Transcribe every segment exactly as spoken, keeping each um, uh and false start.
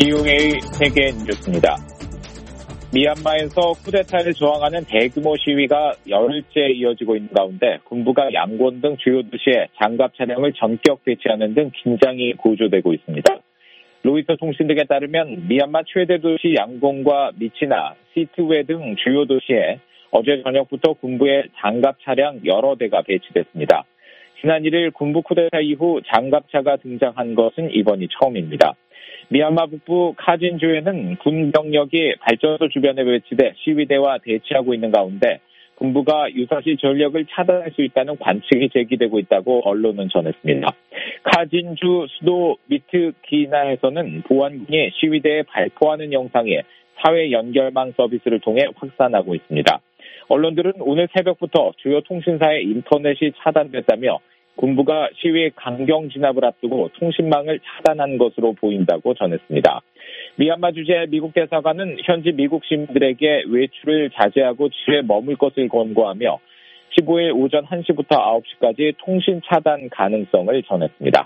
비오에이 세계 뉴스입니다. 미얀마에서 쿠데타를 저항하는 대규모 시위가 열흘째 이어지고 있는 가운데 군부가 양곤 등 주요 도시에 장갑 차량을 전격 배치하는 등 긴장이 고조되고 있습니다. 로이터 통신 등에 따르면 미얀마 최대 도시 양곤과 미치나, 시트웨 등 주요 도시에 어제 저녁부터 군부의 장갑 차량 여러 대가 배치됐습니다. 지난 일 일 군부 쿠데타 이후 장갑차가 등장한 것은 이번이 처음입니다. 미얀마 북부 카진주에는 군 병력이 발전소 주변에 배치돼 시위대와 대치하고 있는 가운데 군부가 유사시 전력을 차단할 수 있다는 관측이 제기되고 있다고 언론은 전했습니다. 카진주 수도 미트기나에서는 보안군이 시위대에 발포하는 영상이 사회 연결망 서비스를 통해 확산하고 있습니다. 언론들은 오늘 새벽부터 주요 통신사의 인터넷이 차단됐다며 군부가 시위 강경 진압을 앞두고 통신망을 차단한 것으로 보인다고 전했습니다. 미얀마 주재 미국 대사관은 현지 미국 시민들에게 외출을 자제하고 집에 머물 것을 권고하며 십오 일 오전 한 시부터 아홉 시까지 통신 차단 가능성을 전했습니다.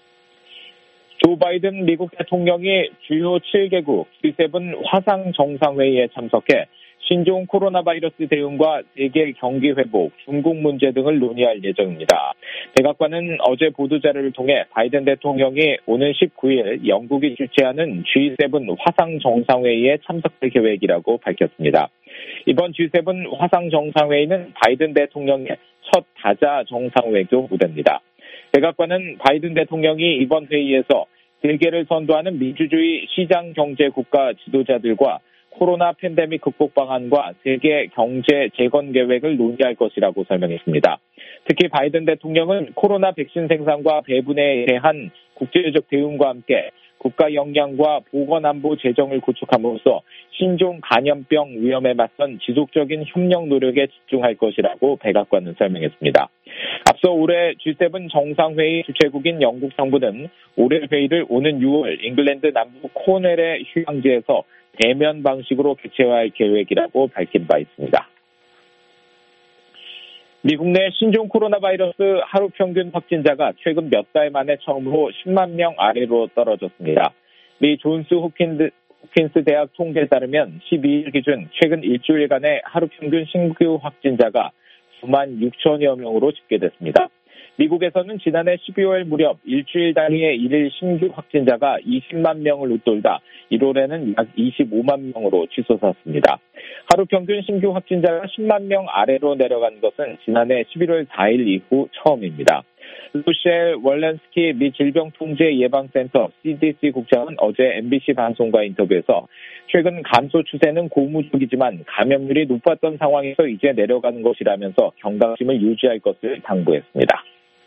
조 바이든 미국 대통령이 주요 칠 개국 지 세븐 화상 정상회의에 참석해 신종 코로나 바이러스 대응과 세계 경기 회복, 중국 문제 등을 논의할 예정입니다. 백악관은 어제 보도자료를 통해 바이든 대통령이 오는 십구 일 영국이 주최하는 지 세븐 화상 정상회의에 참석할 계획이라고 밝혔습니다. 이번 지 세븐 화상 정상회의는 바이든 대통령의 첫 다자 정상외교 무대입니다. 백악관은 바이든 대통령이 이번 회의에서 세계를 선도하는 민주주의 시장 경제 국가 지도자들과 코로나 팬데믹 극복 방안과 세계 경제 재건 계획을 논의할 것이라고 설명했습니다. 특히 바이든 대통령은 코로나 백신 생산과 배분에 대한 국제적 대응과 함께 국가 역량과 보건안보 재정을 구축함으로써 신종 감염병 위험에 맞선 지속적인 협력 노력에 집중할 것이라고 백악관은 설명했습니다. 앞서 올해 지 세븐 정상회의 주최국인 영국 정부는 올해 회의를 오는 유월 잉글랜드 남부 코넬의 휴양지에서 대면 방식으로 개최할 계획이라고 밝힌 바 있습니다. 미국 내 신종 코로나 바이러스 하루 평균 확진자가 최근 몇 달 만에 처음으로 십만 명 아래로 떨어졌습니다. 미 존스 홉킨스, 홉킨스 대학 통계에 따르면 십이 일 기준 최근 일주일간의 하루 평균 신규 확진자가 구만 육천여 명으로 집계됐습니다. 미국에서는 지난해 십이월 무렵 일주일 단위의 일일 신규 확진자가 이십만 명을 웃돌다 일월에는 약 이십오만 명으로 치솟았습니다. 하루 평균 신규 확진자가 십만 명 아래로 내려간 것은 지난해 십일월 사일 이후 처음입니다. 루셸 월렌스키 미 질병통제예방센터 씨디씨 국장은 어제 엠비씨 방송과 인터뷰에서 최근 감소 추세는 고무적이지만 감염률이 높았던 상황에서 이제 내려가는 것이라면서 경각심을 유지할 것을 당부했습니다.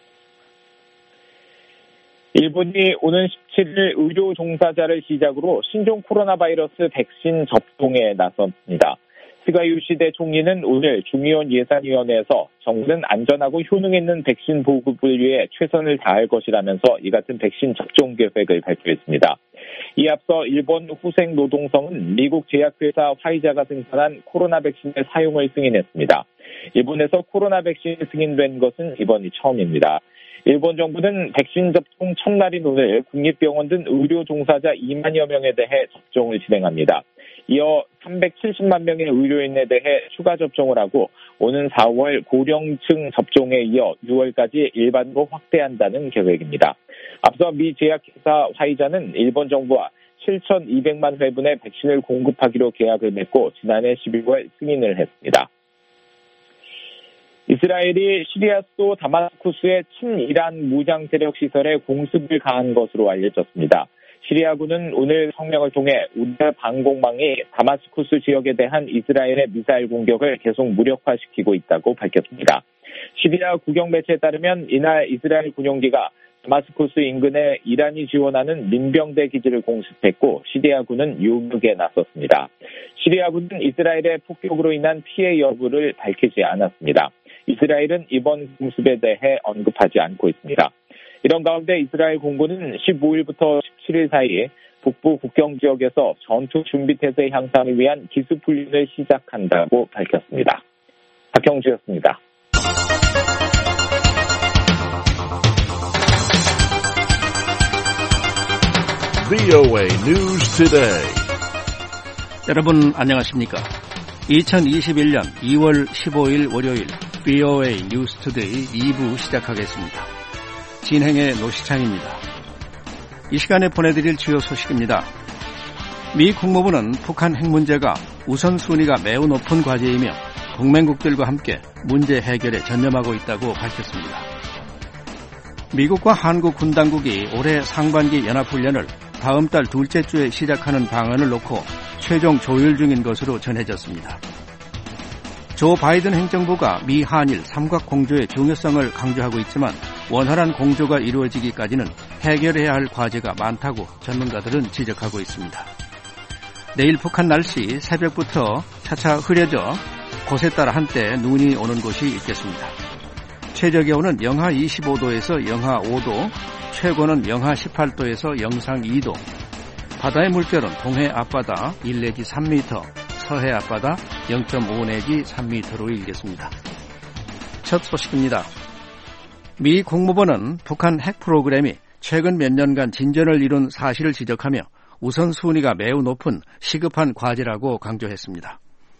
일본이 오는 십칠 일 의료 종사자를 시작으로 신종 코로나 바이러스 백신 접종에 나섰습니다. 스가 요시대 총리는 오늘 중의원 예산위원회에서 정부는 안전하고 효능 있는 백신 보급을 위해 최선을 다할 것이라면서 이 같은 백신 접종 계획을 발표했습니다. 이에 앞서 일본 후생노동성은 미국 제약회사 화이자가 생산한 코로나 백신의 사용을 승인했습니다. 일본에서 코로나 백신이 승인된 것은 이번이 처음입니다. 일본 정부는 백신 접종 첫날인 오늘 국립병원 등 의료 종사자 이만여 명에 대해 접종을 진행합니다. 이어 삼백칠십만 명의 의료인에 대해 추가 접종을 하고 오는 사월 고령층 접종에 이어 유월까지 일반으로 확대한다는 계획입니다. 앞서 미 제약회사 화이자는 일본 정부와 칠천이백만 회분의 백신을 공급하기로 계약을 맺고 지난해 십이월 승인을 했습니다. 이스라엘이 시리아 수도 다마스쿠스의 친이란 무장 세력 시설에 공습을 가한 것으로 알려졌습니다. 시리아군은 오늘 성명을 통해 우대 방공망이 다마스쿠스 지역에 대한 이스라엘의 미사일 공격을 계속 무력화시키고 있다고 밝혔습니다. 시리아 국영 매체에 따르면 이날 이스라엘 군용기가 다마스쿠스 인근에 이란이 지원하는 민병대 기지를 공습했고 시리아군은 요격에 나섰습니다. 시리아군은 이스라엘의 폭격으로 인한 피해 여부를 밝히지 않았습니다. 이스라엘은 이번 공습에 대해 언급하지 않고 있습니다. 이런 가운데 이스라엘 공군은 십오 일부터 십칠 일 사이 북부 국경 지역에서 전투 준비 태세 향상을 위한 기습 훈련을 시작한다고 밝혔습니다. 박형주였습니다. 브이오에이 News Today. 여러분 안녕하십니까? 이천이십일 년 이월 십오일 월요일 브이오에이 News Today 이 부 시작하겠습니다. 진행의 노시창입니다. 이 시간에 보내드릴 주요 소식입니다. 미 국무부는 북한 핵 문제가 우선순위가 매우 높은 과제이며 동맹국들과 함께 문제 해결에 전념하고 있다고 밝혔습니다. 미국과 한국 군 당국이 올해 상반기 연합훈련을 다음 달 둘째 주에 시작하는 방안을 놓고 최종 조율 중인 것으로 전해졌습니다. 조 바이든 행정부가 미 한일 삼각 공조의 중요성을 강조하고 있지만 원활한 공조가 이루어지기까지는 해결해야 할 과제가 많다고 전문가들은 지적하고 있습니다. 내일 북한 날씨 새벽부터 차차 흐려져 곳에 따라 한때 눈이 오는 곳이 있겠습니다. 최저기온은 영하 이십오 도에서 영하 오 도, 최고는 영하 십팔 도에서 영상 이 도, 바다의 물결은 동해 앞바다 일 내지 삼 미터, 서해 앞바다 영 점 오 내지 삼 미터로 일겠습니다. 첫 소식입니다. 미 국무부는 북한 핵 프로그램이 최근 몇 년간 진전을 이룬 사실을 지적하며 우선순위가 매우 높은 시급한 과제라고 강조했습니다.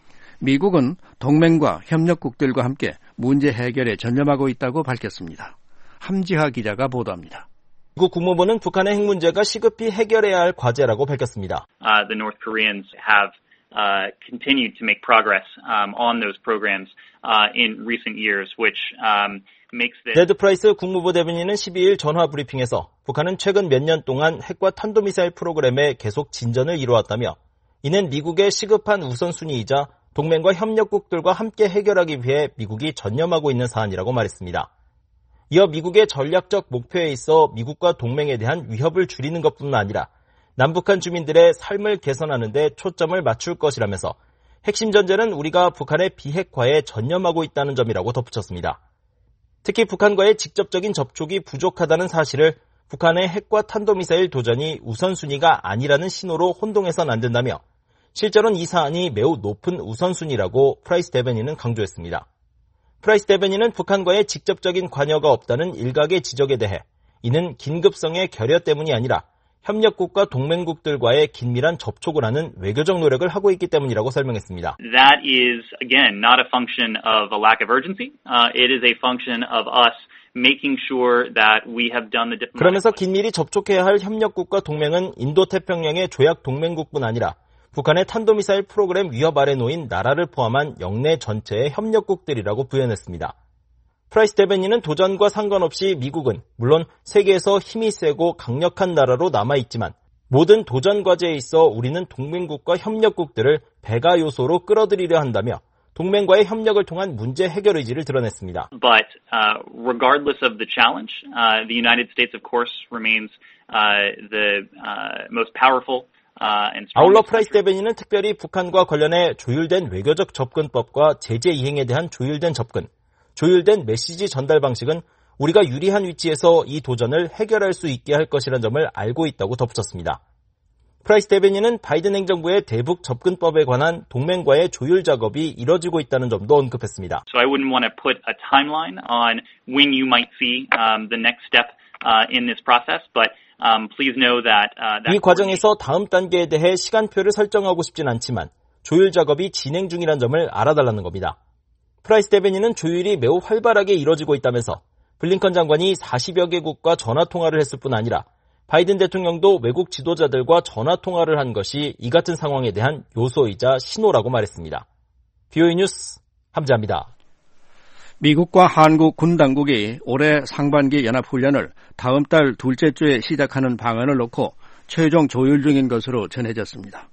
미국은 동맹과 협력국들과 함께 문제 해결에 전념하고 있다고 밝혔습니다. 함지하 기자가 보도합니다. 미국 국무부는 북한의 핵 문제가 시급히 해결해야 할 과제라고 밝혔습니다. Uh, the North Koreans have uh, continued to make progress um, on those programs uh, in recent years, which um, makes this. 네드 프라이스 국무부 대변인은 십이일 전화 브리핑에서 북한은 최근 몇 년 동안 핵과 탄도미사일 프로그램에 계속 진전을 이루었다며 이는 미국의 시급한 우선순위이자 동맹과 협력국들과 함께 해결하기 위해 미국이 전념하고 있는 사안이라고 말했습니다. 이어 미국의 전략적 목표에 있어 미국과 동맹에 대한 위협을 줄이는 것뿐만 아니라 남북한 주민들의 삶을 개선하는 데 초점을 맞출 것이라면서 핵심 전제는 우리가 북한의 비핵화에 전념하고 있다는 점이라고 덧붙였습니다. 특히 북한과의 직접적인 접촉이 부족하다는 사실을 북한의 핵과 탄도미사일 도전이 우선순위가 아니라는 신호로 혼동해서는 안 된다며 실제로는 이 사안이 매우 높은 우선순위라고 프라이스 대변인은 강조했습니다. 프라이스 대변인은 북한과의 직접적인 관여가 없다는 일각의 지적에 대해 이는 긴급성의 결여 때문이 아니라 협력국과 동맹국들과의 긴밀한 접촉을 하는 외교적 노력을 하고 있기 때문이라고 설명했습니다. That is, again, not a function of a lack of urgency. Uh, it is a function of us making sure that we have done the diplomatic. 그러면서 긴밀히 접촉해야 할 협력국과 동맹은 인도태평양의 조약 동맹국뿐 아니라 북한의 탄도미사일 프로그램 위협 아래 놓인 나라를 포함한 영내 전체의 협력국들이라고 부연했습니다. 프라이스 대변인은 도전과 상관없이 미국은 물론 세계에서 힘이 세고 강력한 나라로 남아있지만 모든 도전 과제에 있어 우리는 동맹국과 협력국들을 배가 요소로 끌어들이려 한다며 동맹과의 협력을 통한 문제 해결 의지를 드러냈습니다. But uh, regardless of the challenge, uh, the United States of course remains uh, the uh, most powerful. 아울러 프라이스 대변인은 특별히 북한과 관련해 조율된 외교적 접근법과 제재 이행에 대한 조율된 접근, 조율된 메시지 전달 방식은 우리가 유리한 위치에서 이 도전을 해결할 수 있게 할 것이라는 점을 알고 있다고 덧붙였습니다. 프라이스 대변인은 바이든 행정부의 대북 접근법에 관한 동맹과의 조율 작업이 이뤄지고 있다는 점도 언급했습니다. So I wouldn't want to put a timeline on when you might see um, the next step uh, in this process, but Um, please know that, uh, that 이 과정에서 다음 단계에 대해 시간표를 설정하고 싶진 않지만 조율 작업이 진행 중이라는 점을 알아달라는 겁니다. 프라이스 대변인은 조율이 매우 활발하게 이뤄지고 있다면서 블링컨 장관이 사십여 개국과 전화통화를 했을 뿐 아니라 바이든 대통령도 외국 지도자들과 전화통화를 한 것이 이 같은 상황에 대한 요소이자 신호라고 말했습니다. 브이오에이 뉴스 함지아입니다. 미국과 한국 군 당국이 올해 상반기 연합훈련을 다음 달 둘째 주에 시작하는 방안을 놓고 최종 조율 중인 것으로 전해졌습니다.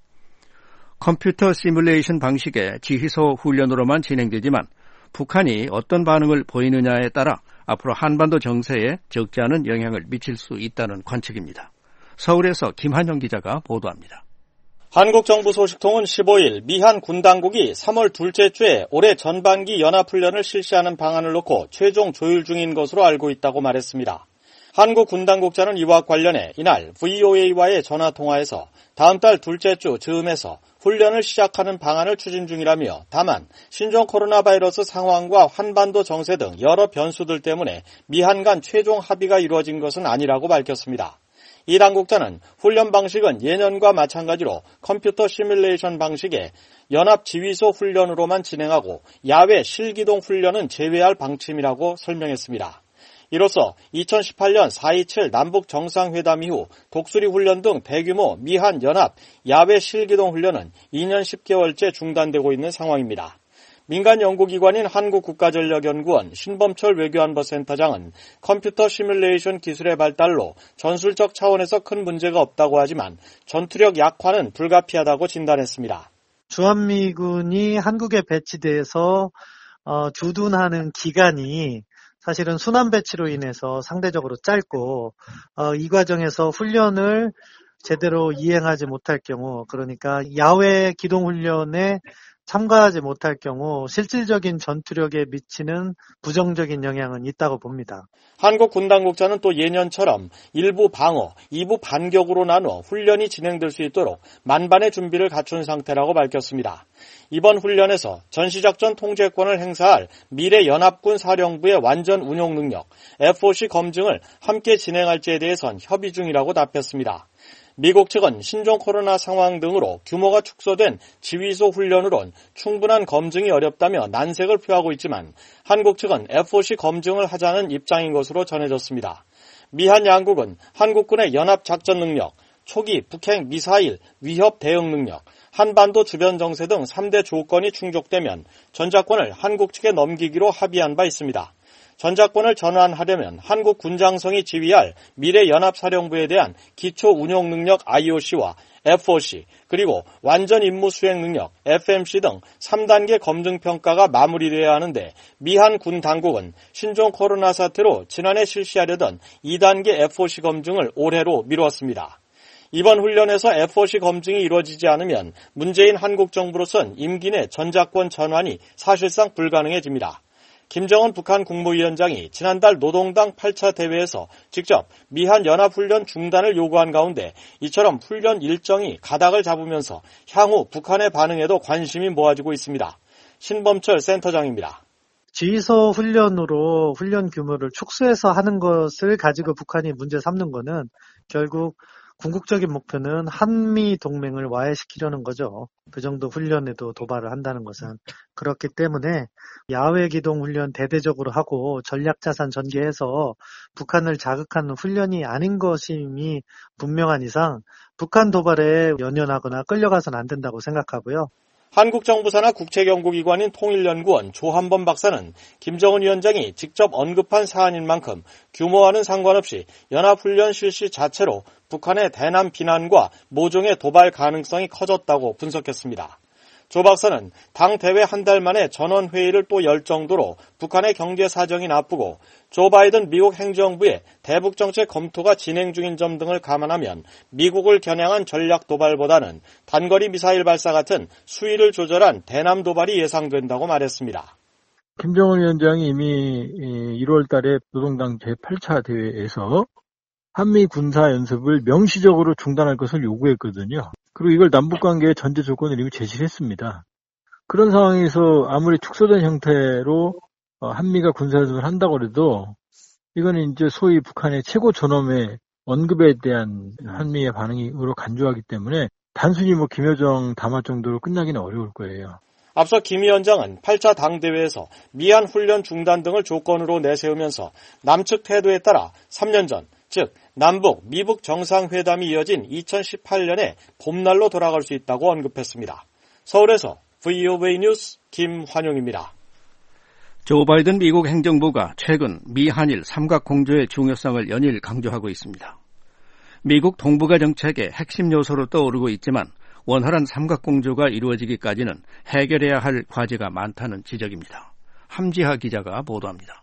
컴퓨터 시뮬레이션 방식의 지휘소 훈련으로만 진행되지만 북한이 어떤 반응을 보이느냐에 따라 앞으로 한반도 정세에 적지 않은 영향을 미칠 수 있다는 관측입니다. 서울에서 김한영 기자가 보도합니다. 한국 정부 소식통은 십오일 미한 군 당국이 삼월 둘째 주에 올해 전반기 연합훈련을 실시하는 방안을 놓고 최종 조율 중인 것으로 알고 있다고 말했습니다. 한국 군 당국자는 이와 관련해 이날 브이오에이와의 전화통화에서 다음 달 둘째 주 즈음에서 훈련을 시작하는 방안을 추진 중이라며 다만 신종 코로나 바이러스 상황과 한반도 정세 등 여러 변수들 때문에 미한 간 최종 합의가 이루어진 것은 아니라고 밝혔습니다. 이 당국자는 훈련 방식은 예년과 마찬가지로 컴퓨터 시뮬레이션 방식의 연합 지휘소 훈련으로만 진행하고 야외 실기동 훈련은 제외할 방침이라고 설명했습니다. 이로써 이천십팔년 사 이칠 남북 정상회담 이후 독수리 훈련 등 대규모 미한 연합 야외 실기동 훈련은 이 년 십 개월째 중단되고 있는 상황입니다. 민간 연구기관인 한국국가전력연구원 신범철 외교안보센터장은 컴퓨터 시뮬레이션 기술의 발달로 전술적 차원에서 큰 문제가 없다고 하지만 전투력 약화는 불가피하다고 진단했습니다. 주한미군이 한국에 배치돼서 어, 주둔하는 기간이 사실은 순환 배치로 인해서 상대적으로 짧고 어, 이 과정에서 훈련을 제대로 이행하지 못할 경우, 그러니까 야외 기동훈련에 참가하지 못할 경우 실질적인 전투력에 미치는 부정적인 영향은 있다고 봅니다. 한국 군 당국자는 또 예년처럼 일부 방어, 이부 반격으로 나눠 훈련이 진행될 수 있도록 만반의 준비를 갖춘 상태라고 밝혔습니다. 이번 훈련에서 전시작전 통제권을 행사할 미래연합군 사령부의 완전 운용 능력, 에프오씨 검증을 함께 진행할지에 대해선 협의 중이라고 답했습니다. 미국 측은 신종 코로나 상황 등으로 규모가 축소된 지휘소 훈련으론 충분한 검증이 어렵다며 난색을 표하고 있지만 한국 측은 에프오씨 검증을 하자는 입장인 것으로 전해졌습니다. 미한 양국은 한국군의 연합 작전 능력, 초기 북핵 미사일 위협 대응 능력, 한반도 주변 정세 등 삼 대 조건이 충족되면 전작권을 한국 측에 넘기기로 합의한 바 있습니다. 전작권을 전환하려면 한국 군장성이 지휘할 미래연합사령부에 대한 기초 운용 능력 아이오씨와 에프오씨, 그리고 완전 임무 수행 능력 에프엠씨 등 삼 단계 검증 평가가 마무리돼야 하는데 미한 군 당국은 신종 코로나 사태로 지난해 실시하려던 이 단계 에프오씨 검증을 올해로 미뤘습니다. 이번 훈련에서 에프오씨 검증이 이루어지지 않으면 문재인 한국 정부로선 임기 내 전작권 전환이 사실상 불가능해집니다. 김정은 북한 국무위원장이 지난달 노동당 팔 차 대회에서 직접 미한 연합훈련 중단을 요구한 가운데 이처럼 훈련 일정이 가닥을 잡으면서 향후 북한의 반응에도 관심이 모아지고 있습니다. 신범철 센터장입니다. 지휘소 훈련으로 훈련 규모를 축소해서 하는 것을 가지고 북한이 문제 삼는 것은 결국 궁극적인 목표는 한미 동맹을 와해시키려는 거죠. 그 정도 훈련에도 도발을 한다는 것은. 그렇기 때문에 야외 기동 훈련 대대적으로 하고 전략자산 전개해서 북한을 자극하는 훈련이 아닌 것임이 분명한 이상 북한 도발에 연연하거나 끌려가서는 안 된다고 생각하고요. 한국 정부 산하 국책연구기관인 통일연구원 조한범 박사는 김정은 위원장이 직접 언급한 사안인 만큼 규모와는 상관없이 연합훈련 실시 자체로 북한의 대남 비난과 모종의 도발 가능성이 커졌다고 분석했습니다. 조 박사는 당 대회 한 달 만에 전원회의를 또 열 정도로 북한의 경제 사정이 나쁘고 조 바이든 미국 행정부의 대북 정책 검토가 진행 중인 점 등을 감안하면 미국을 겨냥한 전략 도발보다는 단거리 미사일 발사 같은 수위를 조절한 대남 도발이 예상된다고 말했습니다. 김정은 위원장이 이미 일월 달에 노동당 제팔 차 대회에서 한미 군사 연습을 명시적으로 중단할 것을 요구했거든요. 그리고 이걸 남북관계의 전제 조건을 이미 제시를 했습니다. 그런 상황에서 아무리 축소된 형태로 한미가 군사연습을 한다고 해도 이거는 이제 소위 북한의 최고 존엄의 언급에 대한 한미의 반응으로 간주하기 때문에 단순히 뭐 김여정 담화 정도로 끝나기는 어려울 거예요. 앞서 김 위원장은 팔 차 당대회에서 미한 훈련 중단 등을 조건으로 내세우면서 남측 태도에 따라 삼 년 전, 즉 남북, 미북 정상회담이 이어진 이천십팔 년에 봄날로 돌아갈 수 있다고 언급했습니다. 서울에서 브이오에이 뉴스 김환용입니다. 조 바이든 미국 행정부가 최근 미한일 삼각공조의 중요성을 연일 강조하고 있습니다. 미국 동북아 정책의 핵심 요소로 떠오르고 있지만 원활한 삼각공조가 이루어지기까지는 해결해야 할 과제가 많다는 지적입니다. 함지하 기자가 보도합니다.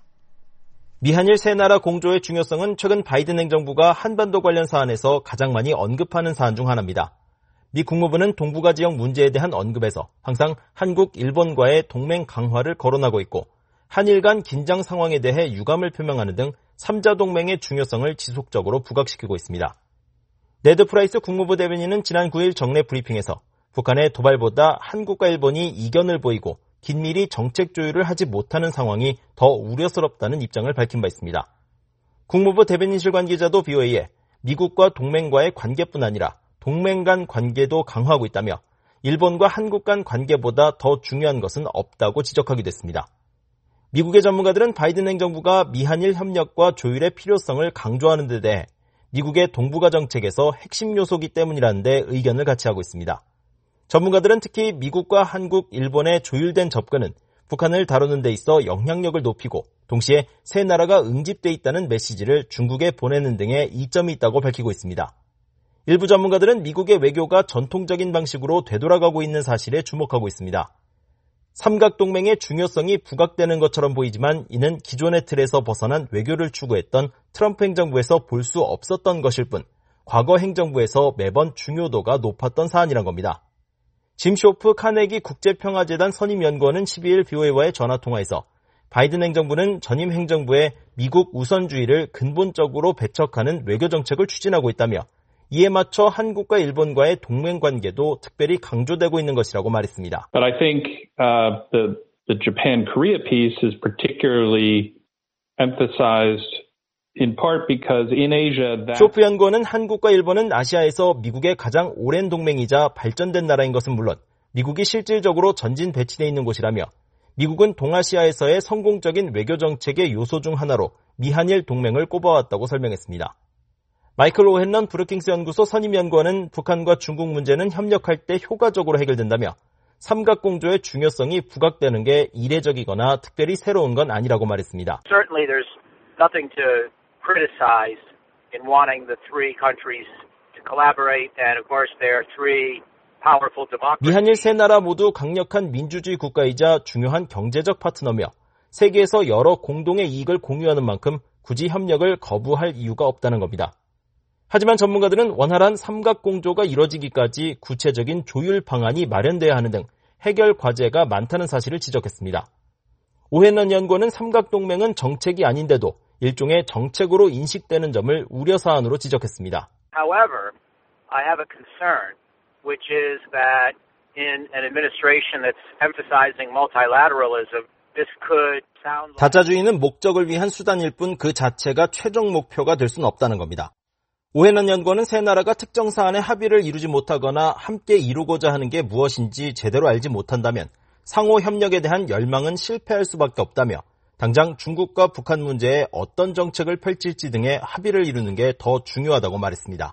미한일 세 나라 공조의 중요성은 최근 바이든 행정부가 한반도 관련 사안에서 가장 많이 언급하는 사안 중 하나입니다. 미 국무부는 동북아 지역 문제에 대한 언급에서 항상 한국, 일본과의 동맹 강화를 거론하고 있고 한일 간 긴장 상황에 대해 유감을 표명하는 등 삼자 동맹의 중요성을 지속적으로 부각시키고 있습니다. 네드 프라이스 국무부 대변인은 지난 구 일 정례 브리핑에서 북한의 도발보다 한국과 일본이 이견을 보이고 긴밀히 정책 조율을 하지 못하는 상황이 더 우려스럽다는 입장을 밝힌 바 있습니다. 국무부 대변인실 관계자도 브이오에이에 미국과 동맹과의 관계뿐 아니라 동맹 간 관계도 강화하고 있다며 일본과 한국 간 관계보다 더 중요한 것은 없다고 지적하기도 했습니다. 미국의 전문가들은 바이든 행정부가 미한일 협력과 조율의 필요성을 강조하는 데 대해 미국의 동북아 정책에서 핵심 요소이기 때문이라는 데 의견을 같이 하고 있습니다. 전문가들은 특히 미국과 한국, 일본의 조율된 접근은 북한을 다루는 데 있어 영향력을 높이고 동시에 세 나라가 응집돼 있다는 메시지를 중국에 보내는 등의 이점이 있다고 밝히고 있습니다. 일부 전문가들은 미국의 외교가 전통적인 방식으로 되돌아가고 있는 사실에 주목하고 있습니다. 삼각동맹의 중요성이 부각되는 것처럼 보이지만 이는 기존의 틀에서 벗어난 외교를 추구했던 트럼프 행정부에서 볼 수 없었던 것일 뿐 과거 행정부에서 매번 중요도가 높았던 사안이란 겁니다. 짐 쇼프 카네기 국제평화재단 선임연구원은 십이일 비오에이와의 전화통화에서 바이든 행정부는 전임 행정부의 미국 우선주의를 근본적으로 배척하는 외교정책을 추진하고 있다며 이에 맞춰 한국과 일본과의 동맹관계도 특별히 강조되고 있는 것이라고 말했습니다. But I think uh, the, the Japan-Korea piece is particularly emphasized in part because in Asia that... 쇼프 연구원은 한국과 일본은 아시아에서 미국의 가장 오랜 동맹이자 발전된 나라인 것은 물론 미국이 실질적으로 전진 배치되어 있는 곳이라며 미국은 동아시아에서의 성공적인 외교정책의 요소 중 하나로 미한일 동맹을 꼽아왔다고 설명했습니다. 마이클 오헨런 브루킹스 연구소 선임연구원은 북한과 중국 문제는 협력할 때 효과적으로 해결된다며 삼각공조의 중요성이 부각되는 게 이례적이거나 특별히 새로운 건 아니라고 말했습니다. Certainly there's nothing to criticize in wanting the three countries to collaborate and of course there are three powerful democracies. 미한일 세 나라 모두 강력한 민주주의 국가이자 중요한 경제적 파트너며 세계에서 여러 공동의 이익을 공유하는 만큼 굳이 협력을 거부할 이유가 없다는 겁니다. 하지만 전문가들은 원활한 삼각공조가 이뤄지기까지 구체적인 조율 방안이 마련돼야 하는 등 해결 과제가 많다는 사실을 지적했습니다. 오헨런 연구원은 삼각동맹은 정책이 아닌데도 일종의 정책으로 인식되는 점을 우려사안으로 지적했습니다. However, I have a concern, which is that in an administration that's emphasizing multilateralism, this could sound like... 다자주의는 목적을 위한 수단일 뿐 그 자체가 최종 목표가 될 수는 없다는 겁니다. 오헨런 연구원은 세 나라가 특정 사안에 합의를 이루지 못하거나 함께 이루고자 하는 게 무엇인지 제대로 알지 못한다면 상호 협력에 대한 열망은 실패할 수밖에 없다며 당장 중국과 북한 문제에 어떤 정책을 펼칠지 등의 합의를 이루는 게 더 중요하다고 말했습니다.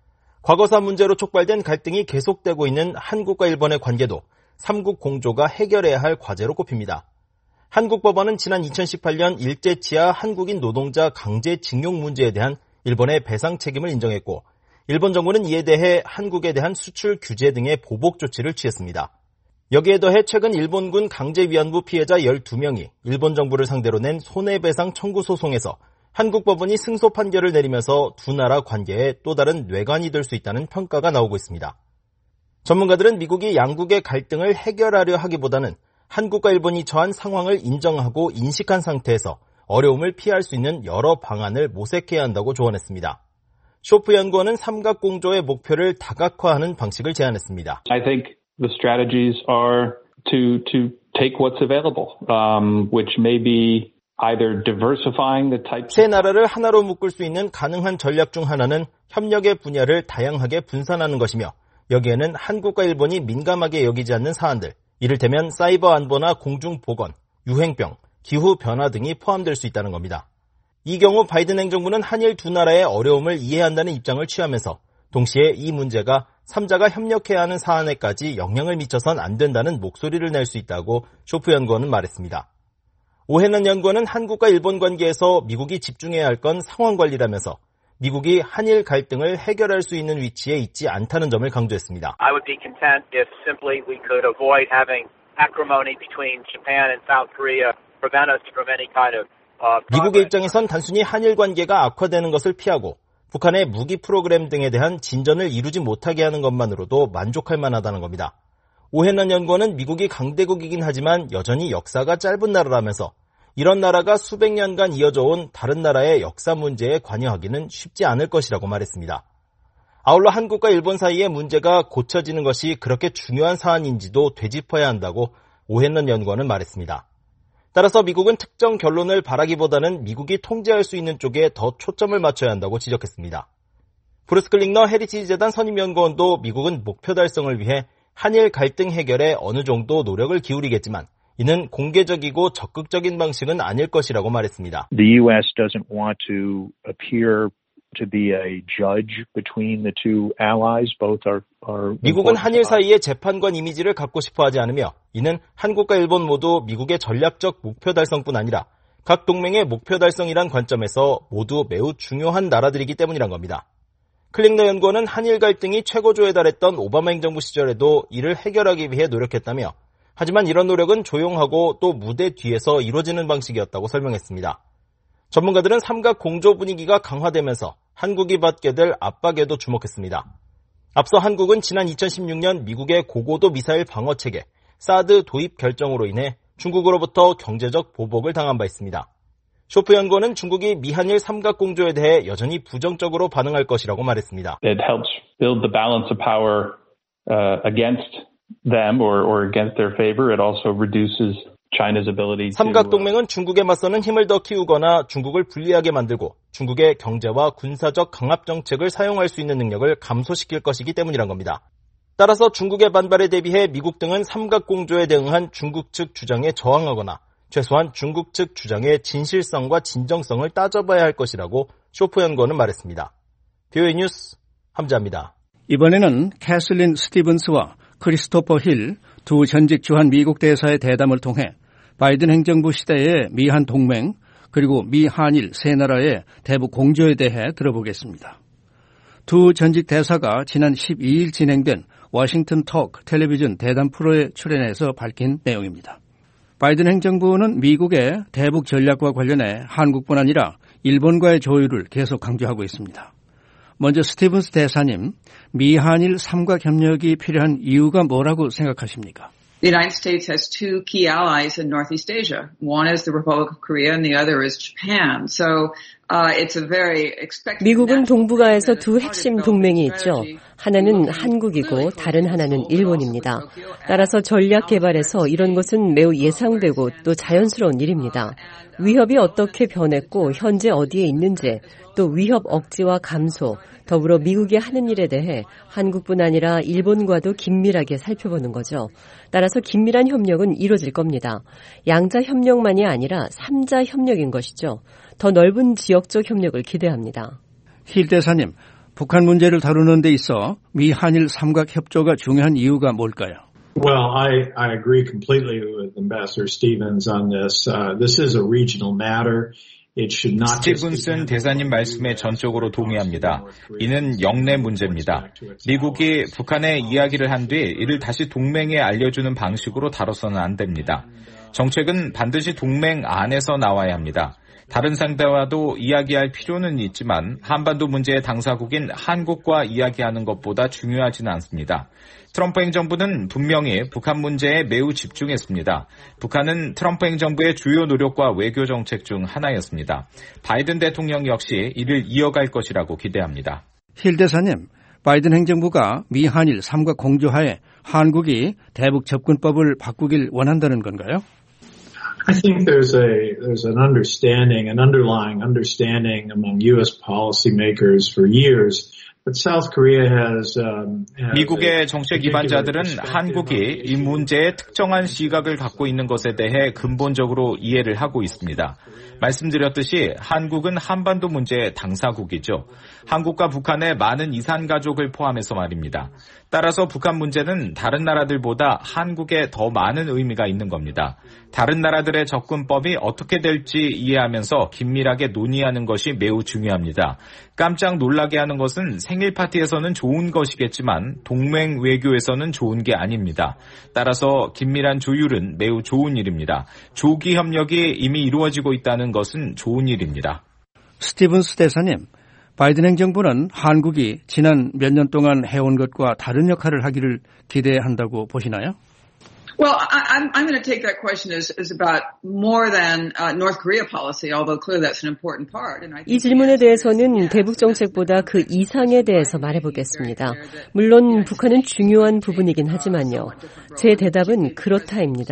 과거사 문제로 촉발된 갈등이 계속되고 있는 한국과 일본의 관계도 삼국 공조가 해결해야 할 과제로 꼽힙니다. 한국 법원은 지난 이천십팔년 일제치하 한국인 노동자 강제징용 문제에 대한 일본의 배상 책임을 인정했고 일본 정부는 이에 대해 한국에 대한 수출 규제 등의 보복 조치를 취했습니다. 여기에 더해 최근 일본군 강제위안부 피해자 열두 명이 일본 정부를 상대로 낸 손해배상 청구 소송에서 한국 법원이 승소 판결을 내리면서 두 나라 관계에 또 다른 뇌관이 될 수 있다는 평가가 나오고 있습니다. 전문가들은 미국이 양국의 갈등을 해결하려 하기보다는 한국과 일본이 처한 상황을 인정하고 인식한 상태에서 어려움을 피할 수 있는 여러 방안을 모색해야 한다고 조언했습니다. 쇼프 연구원은 삼각공조의 목표를 다각화하는 방식을 제안했습니다. I think the strategies are to to take what's available, um, which may be either diversifying the types. 세 나라를 하나로 묶을 수 있는 가능한 전략 중 하나는 협력의 분야를 다양하게 분산하는 것이며 여기에는 한국과 일본이 민감하게 여기지 않는 사안들, 이를테면 사이버 안보나 공중 보건, 유행병, 기후 변화 등이 포함될 수 있다는 겁니다. 이 경우 바이든 행정부는 한일 두 나라의 어려움을 이해한다는 입장을 취하면서 동시에 이 문제가 삼자가 협력해야 하는 사안에까지 영향을 미쳐선 안 된다는 목소리를 낼 수 있다고 쇼프 연구원은 말했습니다. 오헨런 연구원은 한국과 일본 관계에서 미국이 집중해야 할 건 상황 관리라면서 미국이 한일 갈등을 해결할 수 있는 위치에 있지 않다는 점을 강조했습니다. I would be content if simply we could avoid having acrimony between Japan and South Korea, prevent us from any kind of uh, 미국의 입장에선 단순히 한일 관계가 악화되는 것을 피하고 북한의 무기 프로그램 등에 대한 진전을 이루지 못하게 하는 것만으로도 만족할 만하다는 겁니다. 오헨런 연구원은 미국이 강대국이긴 하지만 여전히 역사가 짧은 나라라면서 이런 나라가 수백 년간 이어져 온 다른 나라의 역사 문제에 관여하기는 쉽지 않을 것이라고 말했습니다. 아울러 한국과 일본 사이의 문제가 고쳐지는 것이 그렇게 중요한 사안인지도 되짚어야 한다고 오헨런 연구원은 말했습니다. 따라서 미국은 특정 결론을 바라기보다는 미국이 통제할 수 있는 쪽에 더 초점을 맞춰야 한다고 지적했습니다. 브루스 클링너 헤리티지 재단 선임연구원도 미국은 목표 달성을 위해 한일 갈등 해결에 어느 정도 노력을 기울이겠지만 이는 공개적이고 적극적인 방식은 아닐 것이라고 말했습니다. The U S doesn't want to appear to be a judge between the two allies. Both are, are 미국은 한일 사이의 재판관 이미지를 갖고 싶어 하지 않으며 이는 한국과 일본 모두 미국의 전략적 목표 달성뿐 아니라 각 동맹의 목표 달성이란 관점에서 모두 매우 중요한 나라들이기 때문이란 겁니다. 클링너 연구원은 한일 갈등이 최고조에 달했던 오바마 행정부 시절에도 이를 해결하기 위해 노력했다며 하지만 이런 노력은 조용하고 또 무대 뒤에서 이루어지는 방식이었다고 설명했습니다. 전문가들은 삼각 공조 분위기가 강화되면서 한국이 받게 될 압박에도 주목했습니다. 앞서 한국은 지난 이천십육 년 미국의 고고도 미사일 방어 체계 사드 도입 결정으로 인해 중국으로부터 경제적 보복을 당한 바 있습니다. 쇼프 연구원은 중국이 미한일 삼각 공조에 대해 여전히 부정적으로 반응할 것이라고 말했습니다. It helps build the balance of power uh, against them or, or against their favor. It also reduces China's ability to... 삼각 동맹은 중국에 맞서는 힘을 더 키우거나 중국을 불리하게 만들고 중국의 경제와 군사적 강압 정책을 사용할 수 있는 능력을 감소시킬 것이기 때문이란 겁니다. 따라서 중국의 반발에 대비해 미국 등은 삼각 공조에 대응한 중국 측 주장에 저항하거나 최소한 중국 측 주장의 진실성과 진정성을 따져봐야 할 것이라고 쇼프 연구원은 말했습니다. 비오에이 뉴스 함자입니다. 이번에는 캐슬린 스티븐스와 크리스토퍼 힐 두 전직 주한 미국 대사의 대담을 통해 바이든 행정부 시대의 미한 동맹 그리고 미한일 세 나라의 대북 공조에 대해 들어보겠습니다. 두 전직 대사가 지난 십이 일 진행된 워싱턴 토크 텔레비전 대담 프로에 출연해서 밝힌 내용입니다. 바이든 행정부는 미국의 대북 전략과 관련해 한국뿐 아니라 일본과의 조율을 계속 강조하고 있습니다. 먼저 스티븐스 대사님, 미한일 삼각 협력이 필요한 이유가 뭐라고 생각하십니까? The United States has two key allies in Northeast Asia. One is the Republic of Korea and the other is Japan. So uh, it's a very expected... 미국은 동북아에서 두 핵심 동맹이 있죠. 하나는 한국이고 다른 하나는 일본입니다. 따라서 전략 개발에서 이런 것은 매우 예상되고 또 자연스러운 일입니다. 위협이 어떻게 변했고 현재 어디에 있는지 또 위협 억지와 감소, 더불어 미국이 하는 일에 대해 한국뿐 아니라 일본과도 긴밀하게 살펴보는 거죠. 따라서 긴밀한 협력은 이루어질 겁니다. 양자 협력만이 아니라 삼자 협력인 것이죠. 더 넓은 지역적 협력을 기대합니다. 힐 대사님, 북한 문제를 다루는 데 있어 미한일 삼각 협조가 중요한 이유가 뭘까요? Well, I, I agree completely with Ambassador Stevens on this. Uh, this is a regional matter. 스티븐슨 대사님 말씀에 전적으로 동의합니다. 이는 영내 문제입니다. 미국이 북한에 이야기를 한 뒤 이를 다시 동맹에 알려주는 방식으로 다뤄서는 안 됩니다. 정책은 반드시 동맹 안에서 나와야 합니다. 다른 상대와도 이야기할 필요는 있지만 한반도 문제의 당사국인 한국과 이야기하는 것보다 중요하지는 않습니다. 트럼프 행정부는 분명히 북한 문제에 매우 집중했습니다. 북한은 트럼프 행정부의 주요 노력과 외교 정책 중 하나였습니다. 바이든 대통령 역시 이를 이어갈 것이라고 기대합니다. 힐 대사님, 바이든 행정부가 미한일 삼각 공조하에 한국이 대북 접근법을 바꾸길 원한다는 건가요? I think there's a there's an understanding, an underlying understanding among U S policymakers for years. But South Korea has, um, has 미국의 정책 기반자들은 한국이 이 문제에 특정한 시각을 갖고 있는 것에 대해 근본적으로 이해를 하고 있습니다. 말씀드렸듯이 한국은 한반도 문제의 당사국이죠. 한국과 북한의 많은 이산 가족을 포함해서 말입니다. 따라서 북한 문제는 다른 나라들보다 한국에 더 많은 의미가 있는 겁니다. 다른 나라들의 접근법이 어떻게 될지 이해하면서 긴밀하게 논의하는 것이 매우 중요합니다. 깜짝 놀라게 하는 것은 생일 파티에서는 좋은 것이겠지만 동맹 외교에서는 좋은 게 아닙니다. 따라서 긴밀한 조율은 매우 좋은 일입니다. 조기 협력이 이미 이루어지고 있다는 것은 좋은 일입니다. 스티븐스 대사님, 바이든 행정부는 한국이 지난 몇 년 동안 해온 것과 다른 역할을 하기를 기대한다고 보시나요? Well, I, I'm, I'm going to take that question as, as about more than uh, North Korea policy, although clearly that's an important part. And I 이 질문에 대해서는 대북 정책보다 그 이상에 대해서 말해보겠습니다. 물론 북한은 중요한 부분이긴 하지만요. 제 대답은 그렇다입니다.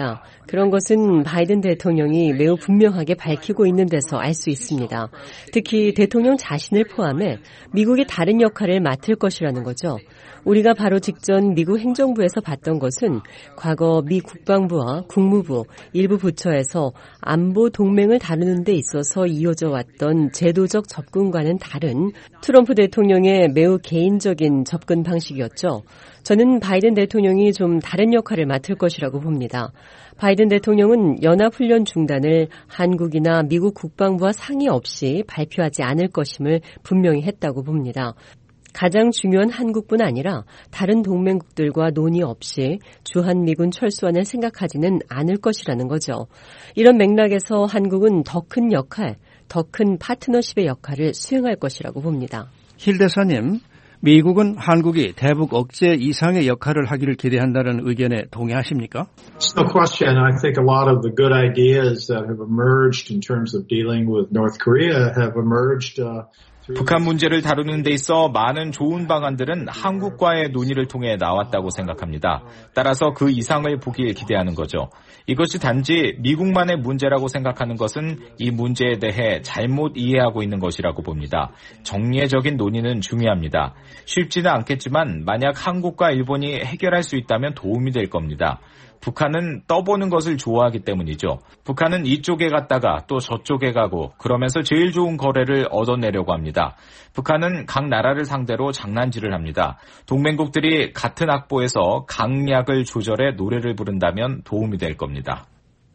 그런 것은 바이든 대통령이 매우 분명하게 밝히고 있는 데서 알 수 있습니다. 특히 대통령 자신을 포함해 미국이 다른 역할을 맡을 것이라는 거죠. 우리가 바로 직전 미국 행정부에서 봤던 것은 과거 미 국방부와 국무부, 일부 부처에서 안보 동맹을 다루는 데 있어서 이어져 왔던 제도적 접근과는 다른 트럼프 대통령의 매우 개인적인 접근 방식이었죠. 저는 바이든 대통령이 좀 다른 역할을 맡을 것이라고 봅니다. 바이든 대통령은 연합훈련 중단을 한국이나 미국 국방부와 상의 없이 발표하지 않을 것임을 분명히 했다고 봅니다. 가장 중요한 한국뿐 아니라 다른 동맹국들과 논의 없이 주한미군 철수안을 생각하지는 않을 것이라는 거죠. 이런 맥락에서 한국은 더 큰 역할, 더 큰 파트너십의 역할을 수행할 것이라고 봅니다. 힐 대사님, 미국은 한국이 대북 억제 이상의 역할을 하기를 기대한다는 의견에 동의하십니까? No question. I think a lot of the good ideas that have emerged in terms of dealing with North Korea have emerged uh, 북한 문제를 다루는 데 있어 많은 좋은 방안들은 한국과의 논의를 통해 나왔다고 생각합니다. 따라서 그 이상을 보길 기대하는 거죠. 이것이 단지 미국만의 문제라고 생각하는 것은 이 문제에 대해 잘못 이해하고 있는 것이라고 봅니다. 정례적인 논의는 중요합니다. 쉽지는 않겠지만 만약 한국과 일본이 해결할 수 있다면 도움이 될 겁니다. 북한은 떠보는 것을 좋아하기 때문이죠. 북한은 이쪽에 갔다가 또 저쪽에 가고 그러면서 제일 좋은 거래를 얻어내려고 합니다. 북한은 각 나라를 상대로 장난질을 합니다. 동맹국들이 같은 악보에서 강약을 조절해 노래를 부른다면 도움이 될 겁니다.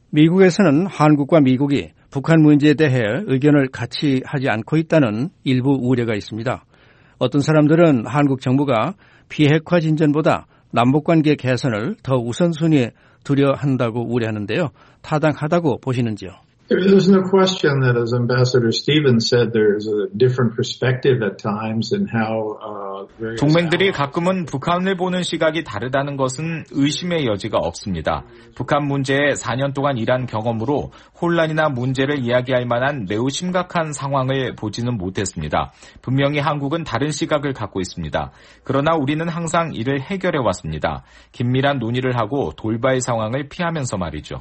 미국에서는 한국과 미국이 북한 문제에 대해 의견을 같이 하지 않고 있다는 일부 우려가 있습니다. 어떤 사람들은 한국 정부가 비핵화 진전보다 남북관계 개선을 더 우선순위에 두려 한다고 우려하는데요. 타당하다고 보시는지요? There's no question that, as Ambassador Stevens said, there's a different perspective at times in how uh, various 동맹들이 가끔은 북한을 보는 시각이 다르다는 것은 의심의 여지가 없습니다. 북한 문제에 사 년 동안 일한 경험으로 혼란이나 문제를 이야기할 만한 매우 심각한 상황을 보지는 못했습니다. 분명히 한국은 다른 시각을 갖고 있습니다. 그러나 우리는 항상 이를 해결해 왔습니다. 긴밀한 논의를 하고 돌발 상황을 피하면서 말이죠.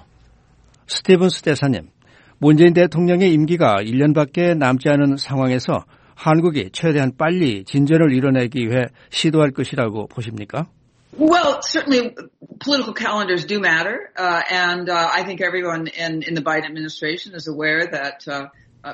스티븐스 대사님. 문재인 대통령의 임기가 일 년밖에 남지 않은 상황에서 한국이 최대한 빨리 진전을 이뤄내기 위해 시도할 것이라고 보십니까? Well, certainly political calendars do matter, uh, and uh, I think everyone in, in the Biden administration is aware that uh,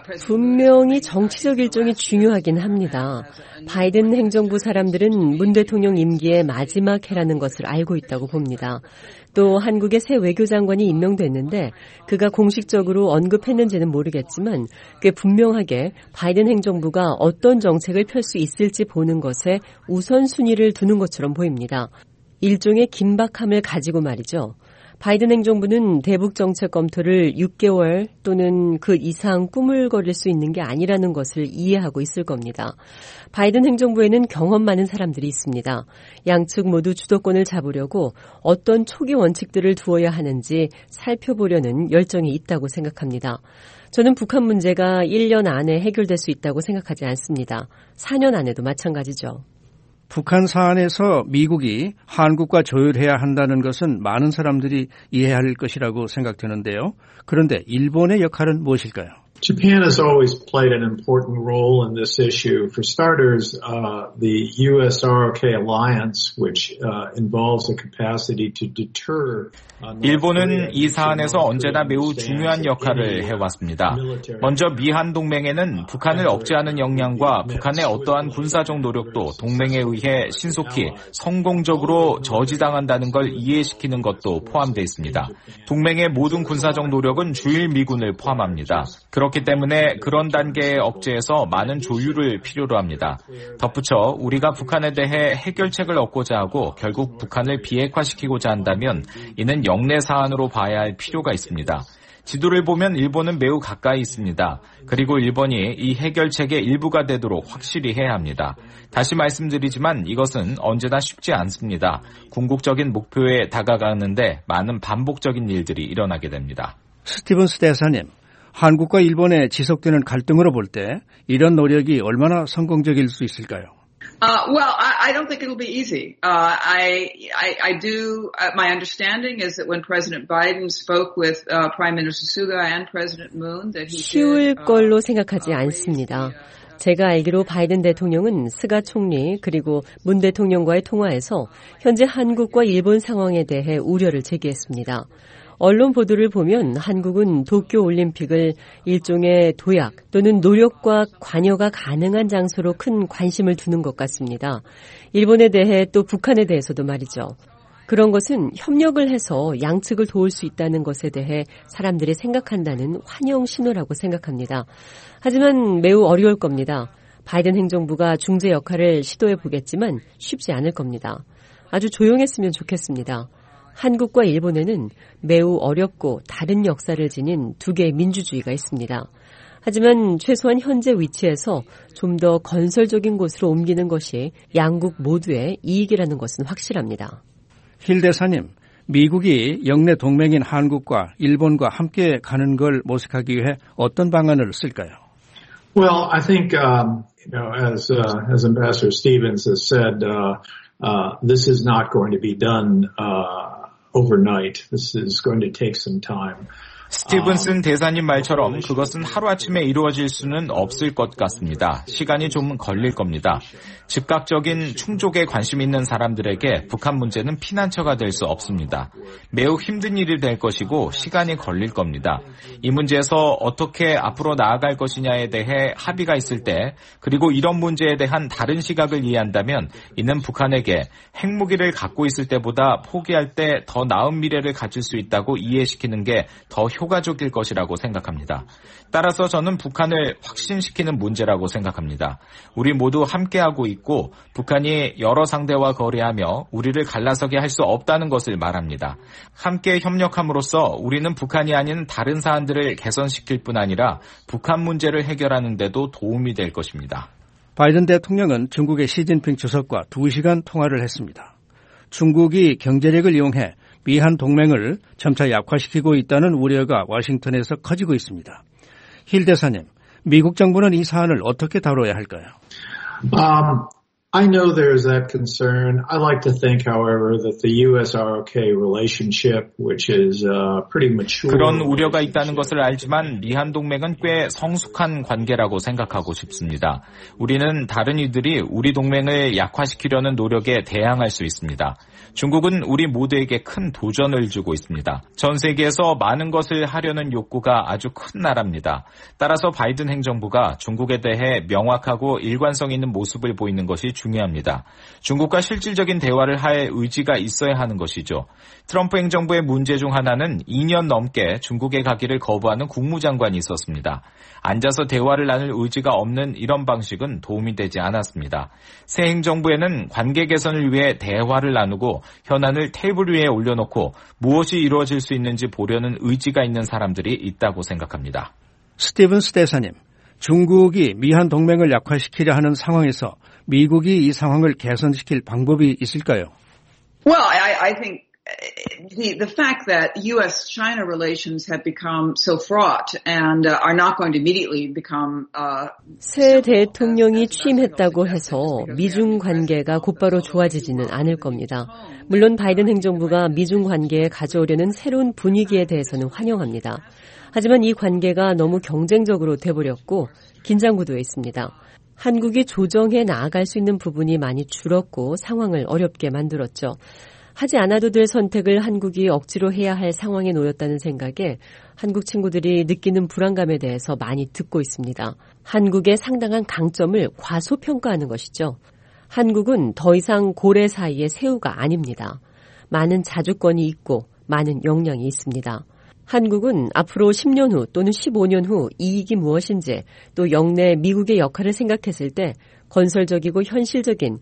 분명히 정치적 일정이 중요하긴 합니다. 바이든 행정부 사람들은 문 대통령 임기의 마지막 해라는 것을 알고 있다고 봅니다. 또 한국의 새 외교장관이 임명됐는데 그가 공식적으로 언급했는지는 모르겠지만 꽤 분명하게 바이든 행정부가 어떤 정책을 펼 수 있을지 보는 것에 우선순위를 두는 것처럼 보입니다. 일종의 긴박함을 가지고 말이죠. 바이든 행정부는 대북 정책 검토를 육 개월 또는 그 이상 꾸물거릴 수 있는 게 아니라는 것을 이해하고 있을 겁니다. 바이든 행정부에는 경험 많은 사람들이 있습니다. 양측 모두 주도권을 잡으려고 어떤 초기 원칙들을 두어야 하는지 살펴보려는 열정이 있다고 생각합니다. 저는 북한 문제가 일 년 안에 해결될 수 있다고 생각하지 않습니다. 사 년 안에도 마찬가지죠. 북한 사안에서 미국이 한국과 조율해야 한다는 것은 많은 사람들이 이해할 것이라고 생각되는데요. 그런데 일본의 역할은 무엇일까요? Japan has always played an important role in this issue. For starters, uh, the U S R O K alliance, which uh, involves a capacity to deter. 일본은 이 사안에서 언제나 매우 중요한 역할을 해왔습니다. 먼저 미한 동맹에는 북한을 억제하는 역량과 북한의 어떠한 군사적 노력도 동맹에 의해 신속히 성공적으로 저지당한다는 걸 이해시키는 것도 포함되어 있습니다. 동맹의 모든 군사적 노력은 주일 미군을 포함합니다. 그렇기 때문에 그런 단계의 억제에서 많은 조율을 필요로 합니다. 덧붙여 우리가 북한에 대해 해결책을 얻고자 하고 결국 북한을 비핵화시키고자 한다면 이는 영내 사안으로 봐야 할 필요가 있습니다. 지도를 보면 일본은 매우 가까이 있습니다. 그리고 일본이 이 해결책의 일부가 되도록 확실히 해야 합니다. 다시 말씀드리지만 이것은 언제나 쉽지 않습니다. 궁극적인 목표에 다가가는데 많은 반복적인 일들이 일어나게 됩니다. 스티븐스 대사님, 한국과 일본의 지속되는 갈등으로 볼 때 이런 노력이 얼마나 성공적일 수 있을까요? Uh, well, I, I don't think it'll be easy. Uh, I, I, I do, uh, my understanding is that when President Biden spoke with, uh, Prime Minister Suga and President Moon that he 쉬울 걸로 생각하지 않습니다. 제가 알기로 바이든 대통령은 스가 총리 그리고 문 대통령과의 통화에서 현재 한국과 일본 상황에 대해 우려를 제기했습니다. 언론 보도를 보면 한국은 도쿄올림픽을 일종의 도약 또는 노력과 관여가 가능한 장소로 큰 관심을 두는 것 같습니다. 일본에 대해 또 북한에 대해서도 말이죠. 그런 것은 협력을 해서 양측을 도울 수 있다는 것에 대해 사람들이 생각한다는 환영 신호라고 생각합니다. 하지만 매우 어려울 겁니다. 바이든 행정부가 중재 역할을 시도해 보겠지만 쉽지 않을 겁니다. 아주 조용했으면 좋겠습니다. 한국과 일본에는 매우 어렵고 다른 역사를 지닌 두 개의 민주주의가 있습니다. 하지만 최소한 현재 위치에서 좀 더 건설적인 곳으로 옮기는 것이 양국 모두의 이익이라는 것은 확실합니다. 힐 대사님, 미국이 영내 동맹인 한국과 일본과 함께 가는 걸 모색하기 위해 어떤 방안을 쓸까요? Well, I think, um, you know, as uh, as Ambassador Stevens has said, uh, uh, this is not going to be done uh, overnight. This is going to take some time. 스티븐슨 대사님 말처럼 그것은 하루아침에 이루어질 수는 없을 것 같습니다. 시간이 좀 걸릴 겁니다. 즉각적인 충족에 관심 있는 사람들에게 북한 문제는 피난처가 될 수 없습니다. 매우 힘든 일이 될 것이고 시간이 걸릴 겁니다. 이 문제에서 어떻게 앞으로 나아갈 것이냐에 대해 합의가 있을 때, 그리고 이런 문제에 대한 다른 시각을 이해한다면 이는 북한에게 핵무기를 갖고 있을 때보다 포기할 때 더 나은 미래를 가질 수 있다고 이해시키는 게 더 효과적일 것이라고 생각합니다. 따라서 저는 북한을 확신시키는 문제라고 생각합니다. 우리 모두 함께하고 있고 북한이 여러 상대와 거래하며 우리를 갈라서게 할 수 없다는 것을 말합니다. 함께 협력함으로써 우리는 북한이 아닌 다른 사안들을 개선시킬 뿐 아니라 북한 문제를 해결하는 데도 도움이 될 것입니다. 바이든 대통령은 중국의 시진핑 주석과 두 시간 통화를 했습니다. 중국이 경제력을 이용해 미한 동맹을 점차 약화시키고 있다는 우려가 워싱턴에서 커지고 있습니다. 힐 대사님, 미국 정부는 이 사안을 어떻게 다뤄야 할까요? Um, I know there's that concern. I like to think, however, that the U S R O K relationship, which is uh, pretty mature. 그런 우려가 있다는 것을 알지만 미한 동맹은 꽤 성숙한 관계라고 생각하고 싶습니다. 우리는 다른 이들이 우리 동맹을 약화시키려는 노력에 대항할 수 있습니다. 중국은 우리 모두에게 큰 도전을 주고 있습니다. 전 세계에서 많은 것을 하려는 욕구가 아주 큰 나라입니다. 따라서 바이든 행정부가 중국에 대해 명확하고 일관성 있는 모습을 보이는 것이 중요합니다. 중국과 실질적인 대화를 할 의지가 있어야 하는 것이죠. 트럼프 행정부의 문제 중 하나는 이 년 넘게 중국에 가기를 거부하는 국무장관이 있었습니다. 앉아서 대화를 나눌 의지가 없는 이런 방식은 도움이 되지 않았습니다. 새 행정부에는 관계 개선을 위해 대화를 나누고 현안을 테이블 위에 올려놓고 무엇이 이루어질 수 있는지 보려는 의지가 있는 사람들이 있다고 생각합니다. 스티븐스 대사님, 중국이 미한 동맹을 약화시키려 하는 상황에서 미국이 이 상황을 개선시킬 방법이 있을까요? Well, I, I think the the fact that U S-China relations have become so fraught and uh, are not going to immediately become uh, 새 대통령이 취임했다고 해서 미중 관계가 곧바로 좋아지지는 않을 겁니다. 물론 바이든 행정부가 미중 관계에 가져오려는 새로운 분위기에 대해서는 환영합니다. 하지만 이 관계가 너무 경쟁적으로 돼버렸고 긴장 구도에 있습니다. 한국이 조정해 나아갈 수 있는 부분이 많이 줄었고 상황을 어렵게 만들었죠. 하지 않아도 될 선택을 한국이 억지로 해야 할 상황에 놓였다는 생각에 한국 친구들이 느끼는 불안감에 대해서 많이 듣고 있습니다. 한국의 상당한 강점을 과소평가하는 것이죠. 한국은 더 이상 고래 사이의 새우가 아닙니다. 많은 자주권이 있고 많은 역량이 있습니다. 한국은 앞으로 십 년 후 또는 십오 년 후 이익이 무엇인지 또 영내 미국의 역할을 생각했을 때 건설적이고 현실적인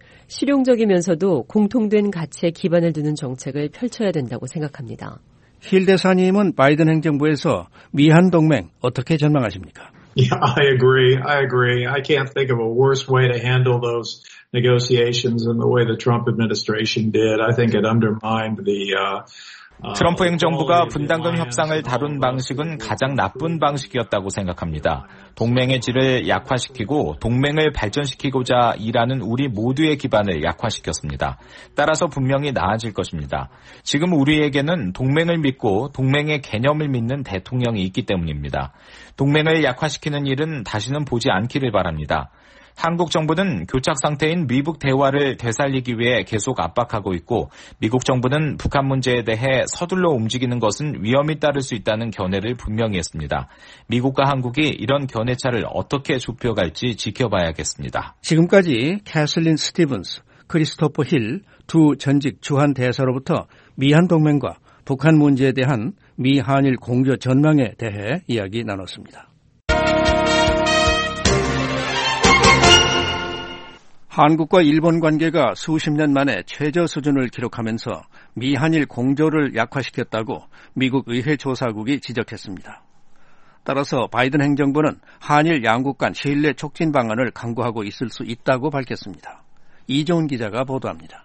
실용적이면서도 공통된 가치에 기반을 두는 정책을 펼쳐야 된다고 생각합니다. 힐 대사님은 바이든 행정부에서 미한 동맹 어떻게 전망하십니까? Yeah, I agree. I agree. I can't think of a worse way to handle those negotiations than the way the Trump administration did. I think it undermined the uh, 트럼프 행정부가 분담금 협상을 다룬 방식은 가장 나쁜 방식이었다고 생각합니다. 동맹의 질을 약화시키고 동맹을 발전시키고자 일하는 우리 모두의 기반을 약화시켰습니다. 따라서 분명히 나아질 것입니다. 지금 우리에게는 동맹을 믿고 동맹의 개념을 믿는 대통령이 있기 때문입니다. 동맹을 약화시키는 일은 다시는 보지 않기를 바랍니다. 한국 정부는 교착 상태인 미북 대화를 되살리기 위해 계속 압박하고 있고 미국 정부는 북한 문제에 대해 서둘러 움직이는 것은 위험이 따를 수 있다는 견해를 분명히 했습니다. 미국과 한국이 이런 견해차를 어떻게 좁혀갈지 지켜봐야겠습니다. 지금까지 캐슬린 스티븐스, 크리스토퍼 힐 두 전직 주한 대사로부터 미한 동맹과 북한 문제에 대한 미한일 공조 전망에 대해 이야기 나눴습니다. 한국과 일본 관계가 수십 년 만에 최저 수준을 기록하면서 미한일 공조를 약화시켰다고 미국 의회 조사국이 지적했습니다. 따라서 바이든 행정부는 한일 양국 간 신뢰 촉진 방안을 강구하고 있을 수 있다고 밝혔습니다. 이종훈 기자가 보도합니다.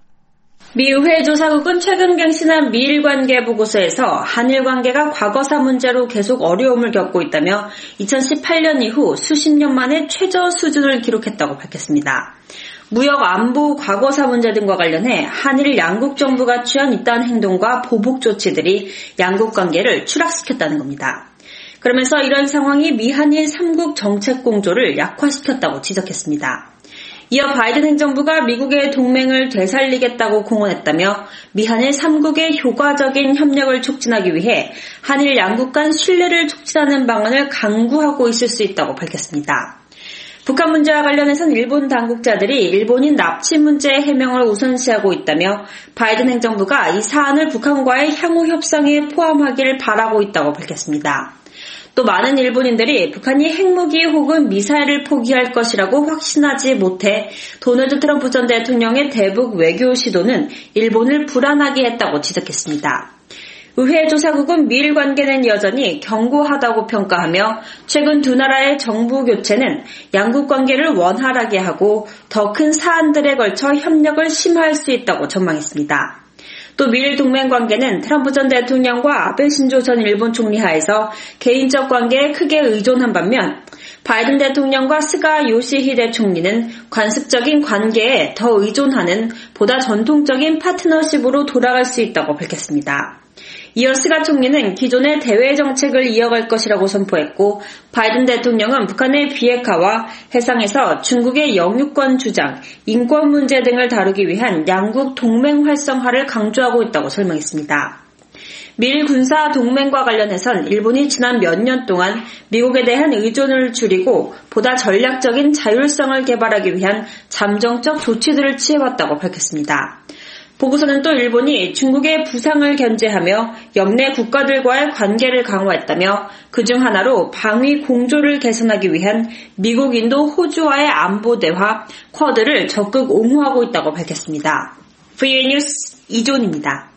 미 의회 조사국은 최근 경신한 미일 관계 보고서에서 한일 관계가 과거사 문제로 계속 어려움을 겪고 있다며 이천십팔 년 이후 수십 년 만에 최저 수준을 기록했다고 밝혔습니다. 무역, 안보, 과거사 문제 등과 관련해 한일 양국 정부가 취한 이러한 행동과 보복 조치들이 양국 관계를 추락시켰다는 겁니다. 그러면서 이런 상황이 미한일 삼국 정책 공조를 약화시켰다고 지적했습니다. 이어 바이든 행정부가 미국의 동맹을 되살리겠다고 공언했다며 미한일 삼국의 효과적인 협력을 촉진하기 위해 한일 양국 간 신뢰를 촉진하는 방안을 강구하고 있을 수 있다고 밝혔습니다. 북한 문제와 관련해서는 일본 당국자들이 일본인 납치 문제의 해명을 우선시하고 있다며 바이든 행정부가 이 사안을 북한과의 향후 협상에 포함하기를 바라고 있다고 밝혔습니다. 또 많은 일본인들이 북한이 핵무기 혹은 미사일을 포기할 것이라고 확신하지 못해 도널드 트럼프 전 대통령의 대북 외교 시도는 일본을 불안하게 했다고 지적했습니다. 의회 조사국은 미일 관계는 여전히 견고하다고 평가하며 최근 두 나라의 정부 교체는 양국 관계를 원활하게 하고 더 큰 사안들에 걸쳐 협력을 심화할 수 있다고 전망했습니다. 또 미일 동맹 관계는 트럼프 전 대통령과 아베 신조 전 일본 총리 하에서 개인적 관계에 크게 의존한 반면 바이든 대통령과 스가 요시히데 총리는 관습적인 관계에 더 의존하는 보다 전통적인 파트너십으로 돌아갈 수 있다고 밝혔습니다. 이어 스가 총리는 기존의 대외 정책을 이어갈 것이라고 선포했고 바이든 대통령은 북한의 비핵화와 해상에서 중국의 영유권 주장, 인권 문제 등을 다루기 위한 양국 동맹 활성화를 강조하고 있다고 설명했습니다. 미일 군사 동맹과 관련해선 일본이 지난 몇 년 동안 미국에 대한 의존을 줄이고 보다 전략적인 자율성을 개발하기 위한 잠정적 조치들을 취해왔다고 밝혔습니다. 보고서는 또 일본이 중국의 부상을 견제하며 옆내 국가들과의 관계를 강화했다며 그중 하나로 방위 공조를 개선하기 위한 미국, 인도, 호주와의 안보 대화, 쿼드를 적극 옹호하고 있다고 밝혔습니다. 브이오에이 뉴스 이존입니다.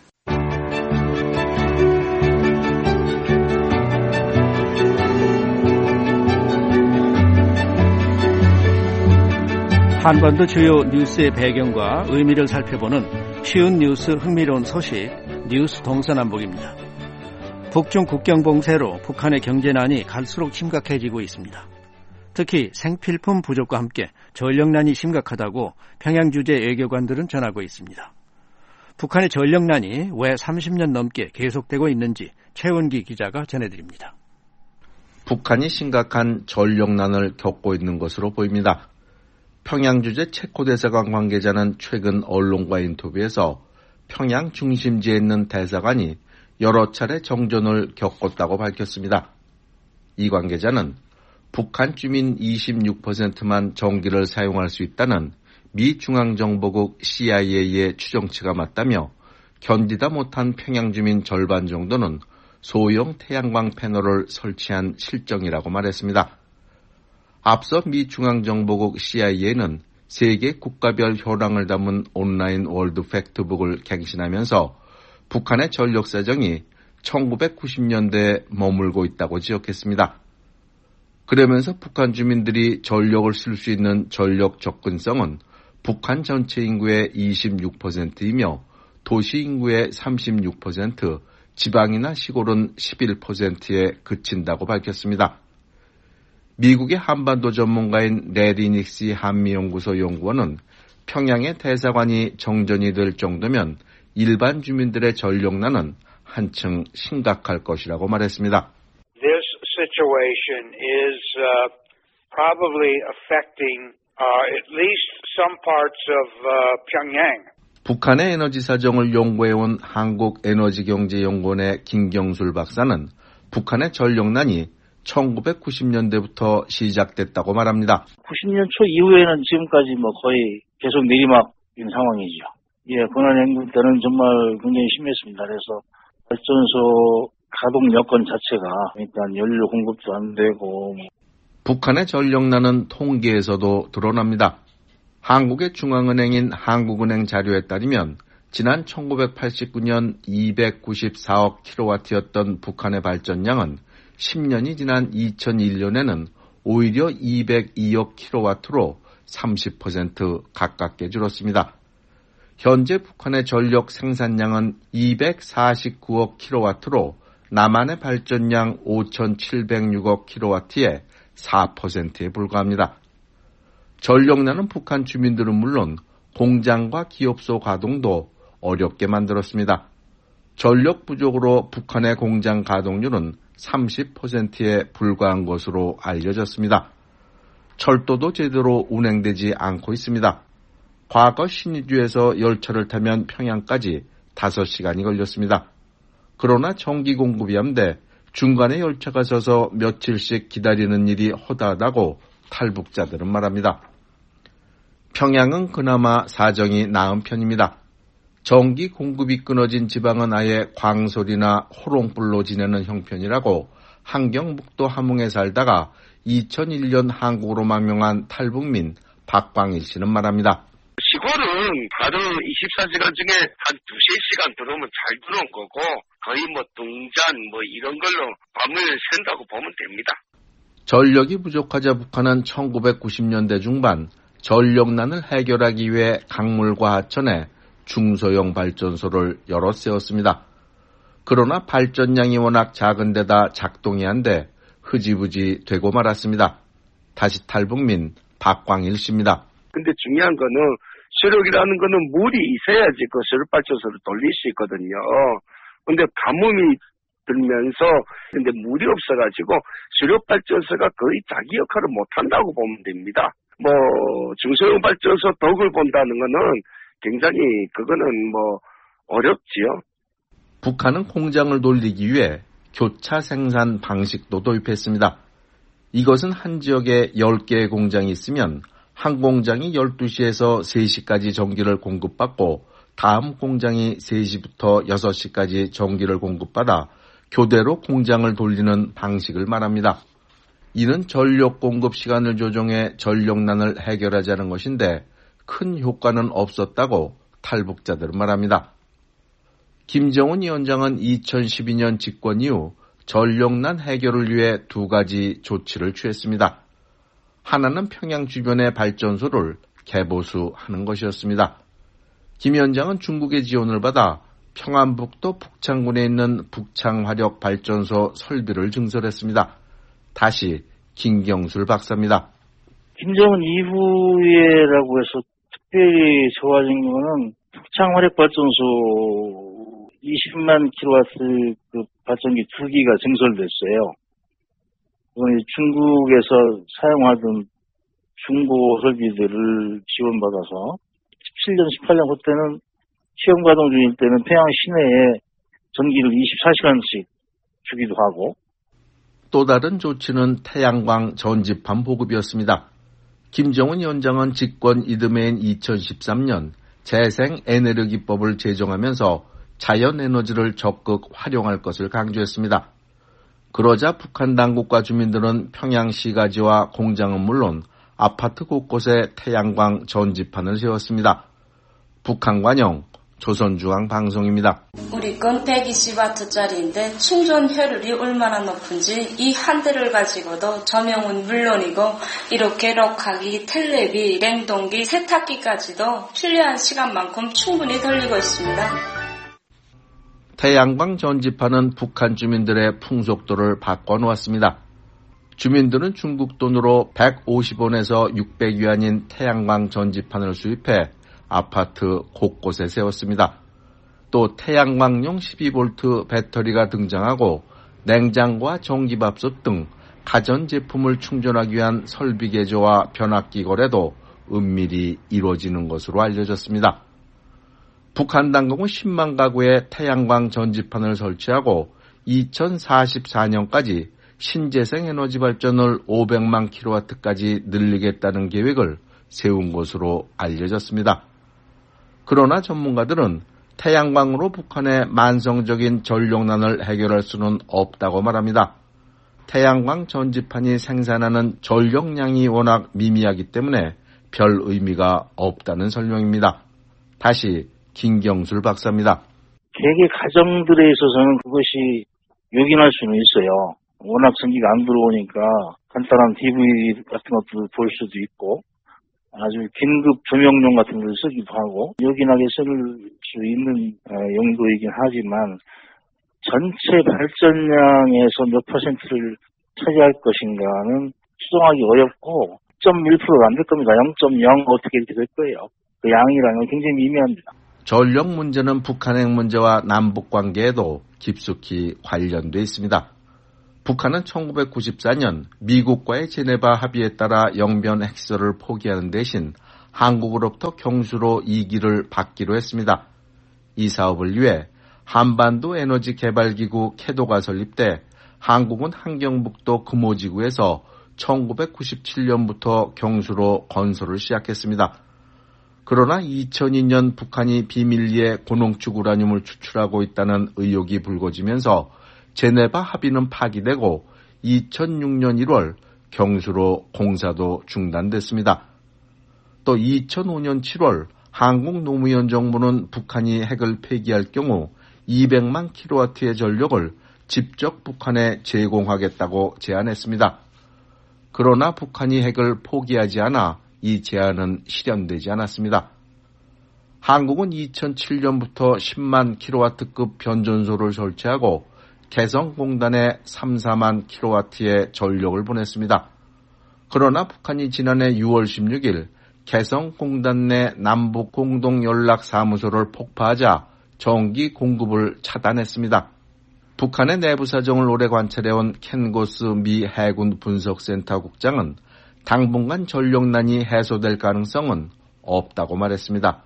한반도 주요 뉴스의 배경과 의미를 살펴보는 쉬운 뉴스 흥미로운 소식 뉴스 동서남북입니다. 북중 국경 봉쇄로 북한의 경제난이 갈수록 심각해지고 있습니다. 특히 생필품 부족과 함께 전력난이 심각하다고 평양 주재 외교관들은 전하고 있습니다. 북한의 전력난이 왜 삼십 년 넘게 계속되고 있는지 최원기 기자가 전해드립니다. 북한이 심각한 전력난을 겪고 있는 것으로 보입니다. 평양 주재 체코 대사관 관계자는 최근 언론과 인터뷰에서 평양 중심지에 있는 대사관이 여러 차례 정전을 겪었다고 밝혔습니다. 이 관계자는 북한 주민 이십육 퍼센트만 전기를 사용할 수 있다는 미 중앙정보국 씨아이에이의 추정치가 맞다며 견디다 못한 평양 주민 절반 정도는 소형 태양광 패널을 설치한 실정이라고 말했습니다. 앞서 미 중앙정보국 씨아이에이는 세계 국가별 현황을 담은 온라인 월드 팩트북을 갱신하면서 북한의 전력 사정이 천구백구십 년대에 머물고 있다고 지적했습니다. 그러면서 북한 주민들이 전력을 쓸 수 있는 전력 접근성은 북한 전체 인구의 이십육 퍼센트이며 도시 인구의 삼십육 퍼센트, 지방이나 시골은 십일 퍼센트에 그친다고 밝혔습니다. 미국의 한반도 전문가인 레리 닉시 한미연구소 연구원은 평양의 대사관이 정전이 될 정도면 일반 주민들의 전력난은 한층 심각할 것이라고 말했습니다. This situation is uh, probably affecting uh, at least some parts of uh, Pyongyang. 북한의 에너지 사정을 연구해온 한국에너지경제연구원의 김경술 박사는 북한의 전력난이 천구백구십 년대부터 시작됐다고 말합니다. 구십 년 초 이후에는 지금까지 뭐 거의 계속 내리막인 상황이죠. 예, 권한행군 때는 정말 굉장히 심했습니다. 그래서 발전소 가동 여건 자체가 일단 연료 공급도 안 되고. 북한의 전력난은 통계에서도 드러납니다. 한국의 중앙은행인 한국은행 자료에 따르면 지난 천구백팔십구 년 이백구십사억 킬로와트였던 북한의 발전량은 십 년이 지난 이천일 년에는 오히려 이백이억 킬로와트로 삼십 퍼센트 가깝게 줄었습니다. 현재 북한의 전력 생산량은 이백사십구억 킬로와트로 남한의 발전량 오천칠백육억 킬로와트의 사 퍼센트에 불과합니다. 전력난은 북한 주민들은 물론 공장과 기업소 가동도 어렵게 만들었습니다. 전력 부족으로 북한의 공장 가동률은 삼십 퍼센트에 불과한 것으로 알려졌습니다. 철도도 제대로 운행되지 않고 있습니다. 과거 신의주에서 열차를 타면 평양까지 다섯 시간이 걸렸습니다. 그러나 전기 공급이 안 돼 중간에 열차가 서서 며칠씩 기다리는 일이 허다하다고 탈북자들은 말합니다. 평양은 그나마 사정이 나은 편입니다. 전기 공급이 끊어진 지방은 아예 광솔이나 호롱불로 지내는 형편이라고 함경북도 함흥에 살다가 이천일 년 한국으로 망명한 탈북민 박광일 씨는 말합니다. 시골은 하루 이십사 시간 중에 한 두세 시간 들어오면 잘 들어온 거고 거의 뭐 동잔 뭐 이런 걸로 밤을 샌다고 보면 됩니다. 전력이 부족하자 북한은 천구백구십 년대 중반 전력난을 해결하기 위해 강물과 하천에 중소형 발전소를 여러 세웠습니다. 그러나 발전량이 워낙 작은 데다 작동이 안 돼 흐지부지 되고 말았습니다. 다시 탈북민 박광일 씨입니다. 근데 중요한 거는 수력이라는 거는 물이 있어야지 그 수력 발전소를 돌릴 수 있거든요. 근데 가뭄이 들면서 근데 물이 없어가지고 수력 발전소가 거의 자기 역할을 못 한다고 보면 됩니다. 뭐 중소형 발전소 덕을 본다는 거는 굉장히 그거는 뭐 어렵지요. 북한은 공장을 돌리기 위해 교차 생산 방식도 도입했습니다. 이것은 한 지역에 열 개의 공장이 있으면 한 공장이 열두 시에서 세 시까지 전기를 공급받고 다음 공장이 세 시부터 여섯 시까지 전기를 공급받아 교대로 공장을 돌리는 방식을 말합니다. 이는 전력 공급 시간을 조정해 전력난을 해결하자는 것인데 큰 효과는 없었다고 탈북자들은 말합니다. 김정은 위원장은 이천십이 년 집권 이후 전력난 해결을 위해 두 가지 조치를 취했습니다. 하나는 평양 주변의 발전소를 개보수하는 것이었습니다. 김 위원장은 중국의 지원을 받아 평안북도 북창군에 있는 북창화력 발전소 설비를 증설했습니다. 다시 김경술 박사입니다. 김정은 이후에라고 해서 특별히 좋아진 거는 북창화력 발전소 이십만 킬로와트 그 발전기 두 기가 증설됐어요. 중국에서 사용하던 중고 설비들을 지원받아서 십칠 년, 십팔 년 그때는 시험 가동 중일 때는 평양 시내에 전기를 이십사 시간씩 주기도 하고. 또 다른 조치는 태양광 전지판 보급이었습니다. 김정은 위원장은 집권 이듬해인 이천십삼 년 재생에너지법을 제정하면서 자연에너지를 적극 활용할 것을 강조했습니다. 그러자 북한 당국과 주민들은 평양시가지와 공장은 물론 아파트 곳곳에 태양광 전지판을 세웠습니다. 북한관영 조선중앙방송입니다. 우리 건 백이십 와트짜리인데 충전 효율이 얼마나 높은지 이 한 대를 가지고도 조명은 물론이고 이렇게 럭하기, 텔레비, 냉동기, 세탁기까지도 필요한 시간만큼 충분히 돌리고 있습니다. 태양광 전지판은 북한 주민들의 풍속도를 바꿔놓았습니다. 주민들은 중국 돈으로 백오십 원에서 육백 위안인 태양광 전지판을 수입해 아파트 곳곳에 세웠습니다. 또 태양광용 십이 볼트 배터리가 등장하고 냉장고와 전기밥솥 등 가전제품을 충전하기 위한 설비 개조와 변압기 거래도 은밀히 이루어지는 것으로 알려졌습니다. 북한 당국은 십만 가구에 태양광 전지판을 설치하고 이천사십사 년까지 신재생 에너지 발전을 오백만 킬로와트까지 늘리겠다는 계획을 세운 것으로 알려졌습니다. 그러나 전문가들은 태양광으로 북한의 만성적인 전력난을 해결할 수는 없다고 말합니다. 태양광 전지판이 생산하는 전력량이 워낙 미미하기 때문에 별 의미가 없다는 설명입니다. 다시 김경술 박사입니다. 개개 가정들에 있어서는 그것이 요긴할 수는 있어요. 워낙 전기가 안 들어오니까 간단한 디브이 같은 것도 볼 수도 있고 아주 긴급 조명용 같은 걸 쓰기도 하고 요긴하게 쓸 수 있는 용도이긴 하지만 전체 발전량에서 몇 퍼센트를 차지할 것인가는 추정하기 어렵고 영 점 일 퍼센트가 안 될 겁니다. 영 점 영 어떻게 이렇게 될 거예요. 그 양이라는 건 굉장히 미미합니다. 전력 문제는 북한 핵 문제와 남북 관계에도 깊숙이 관련돼 있습니다. 북한은 천구백구십사 년 미국과의 제네바 합의에 따라 영변 핵시설을 포기하는 대신 한국으로부터 경수로 이 기를 받기로 했습니다. 이 사업을 위해 한반도 에너지 개발기구 캐도가 설립돼 한국은 한경북도 금오지구에서 천구백구십칠 년부터 경수로 건설을 시작했습니다. 그러나 이천이 년 북한이 비밀리에 고농축 우라늄을 추출하고 있다는 의혹이 불거지면서 제네바 합의는 파기되고 이천육 년 일월 경수로 공사도 중단됐습니다. 또 이천오 년 칠월 한국 노무현 정부는 북한이 핵을 폐기할 경우 이백만 킬로와트의 전력을 직접 북한에 제공하겠다고 제안했습니다. 그러나 북한이 핵을 포기하지 않아 이 제안은 실현되지 않았습니다. 한국은 이천칠 년부터 십만 킬로와트급 변전소를 설치하고 개성공단에 삼, 사만 킬로와트의 전력을 보냈습니다. 그러나 북한이 지난해 유월 십육일 개성공단 내 남북 공동연락사무소를 폭파하자 전기 공급을 차단했습니다. 북한의 내부 사정을 오래 관찰해온 켄고스 미 해군 분석센터 국장은 당분간 전력난이 해소될 가능성은 없다고 말했습니다.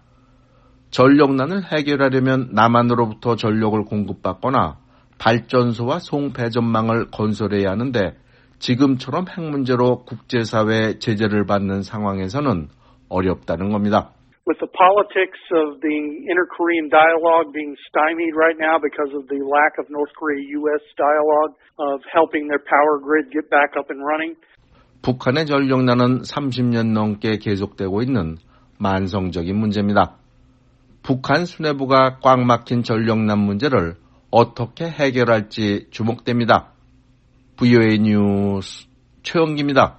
전력난을 해결하려면 남한으로부터 전력을 공급받거나 발전소와 송배전망을 건설해야 하는데 지금처럼 핵 문제로 국제사회의 제재를 받는 상황에서는 어렵다는 겁니다. With the politics of the inter-Korean dialogue being stymied right now because of the lack of North Korea-U S dialogue of helping their power grid get back up and running. 북한의 전력난은 삼십 년 넘게 계속되고 있는 만성적인 문제입니다. 북한 수뇌부가 꽉 막힌 전력난 문제를 어떻게 해결할지 주목됩니다. 브이오에이 뉴스 최영기입니다.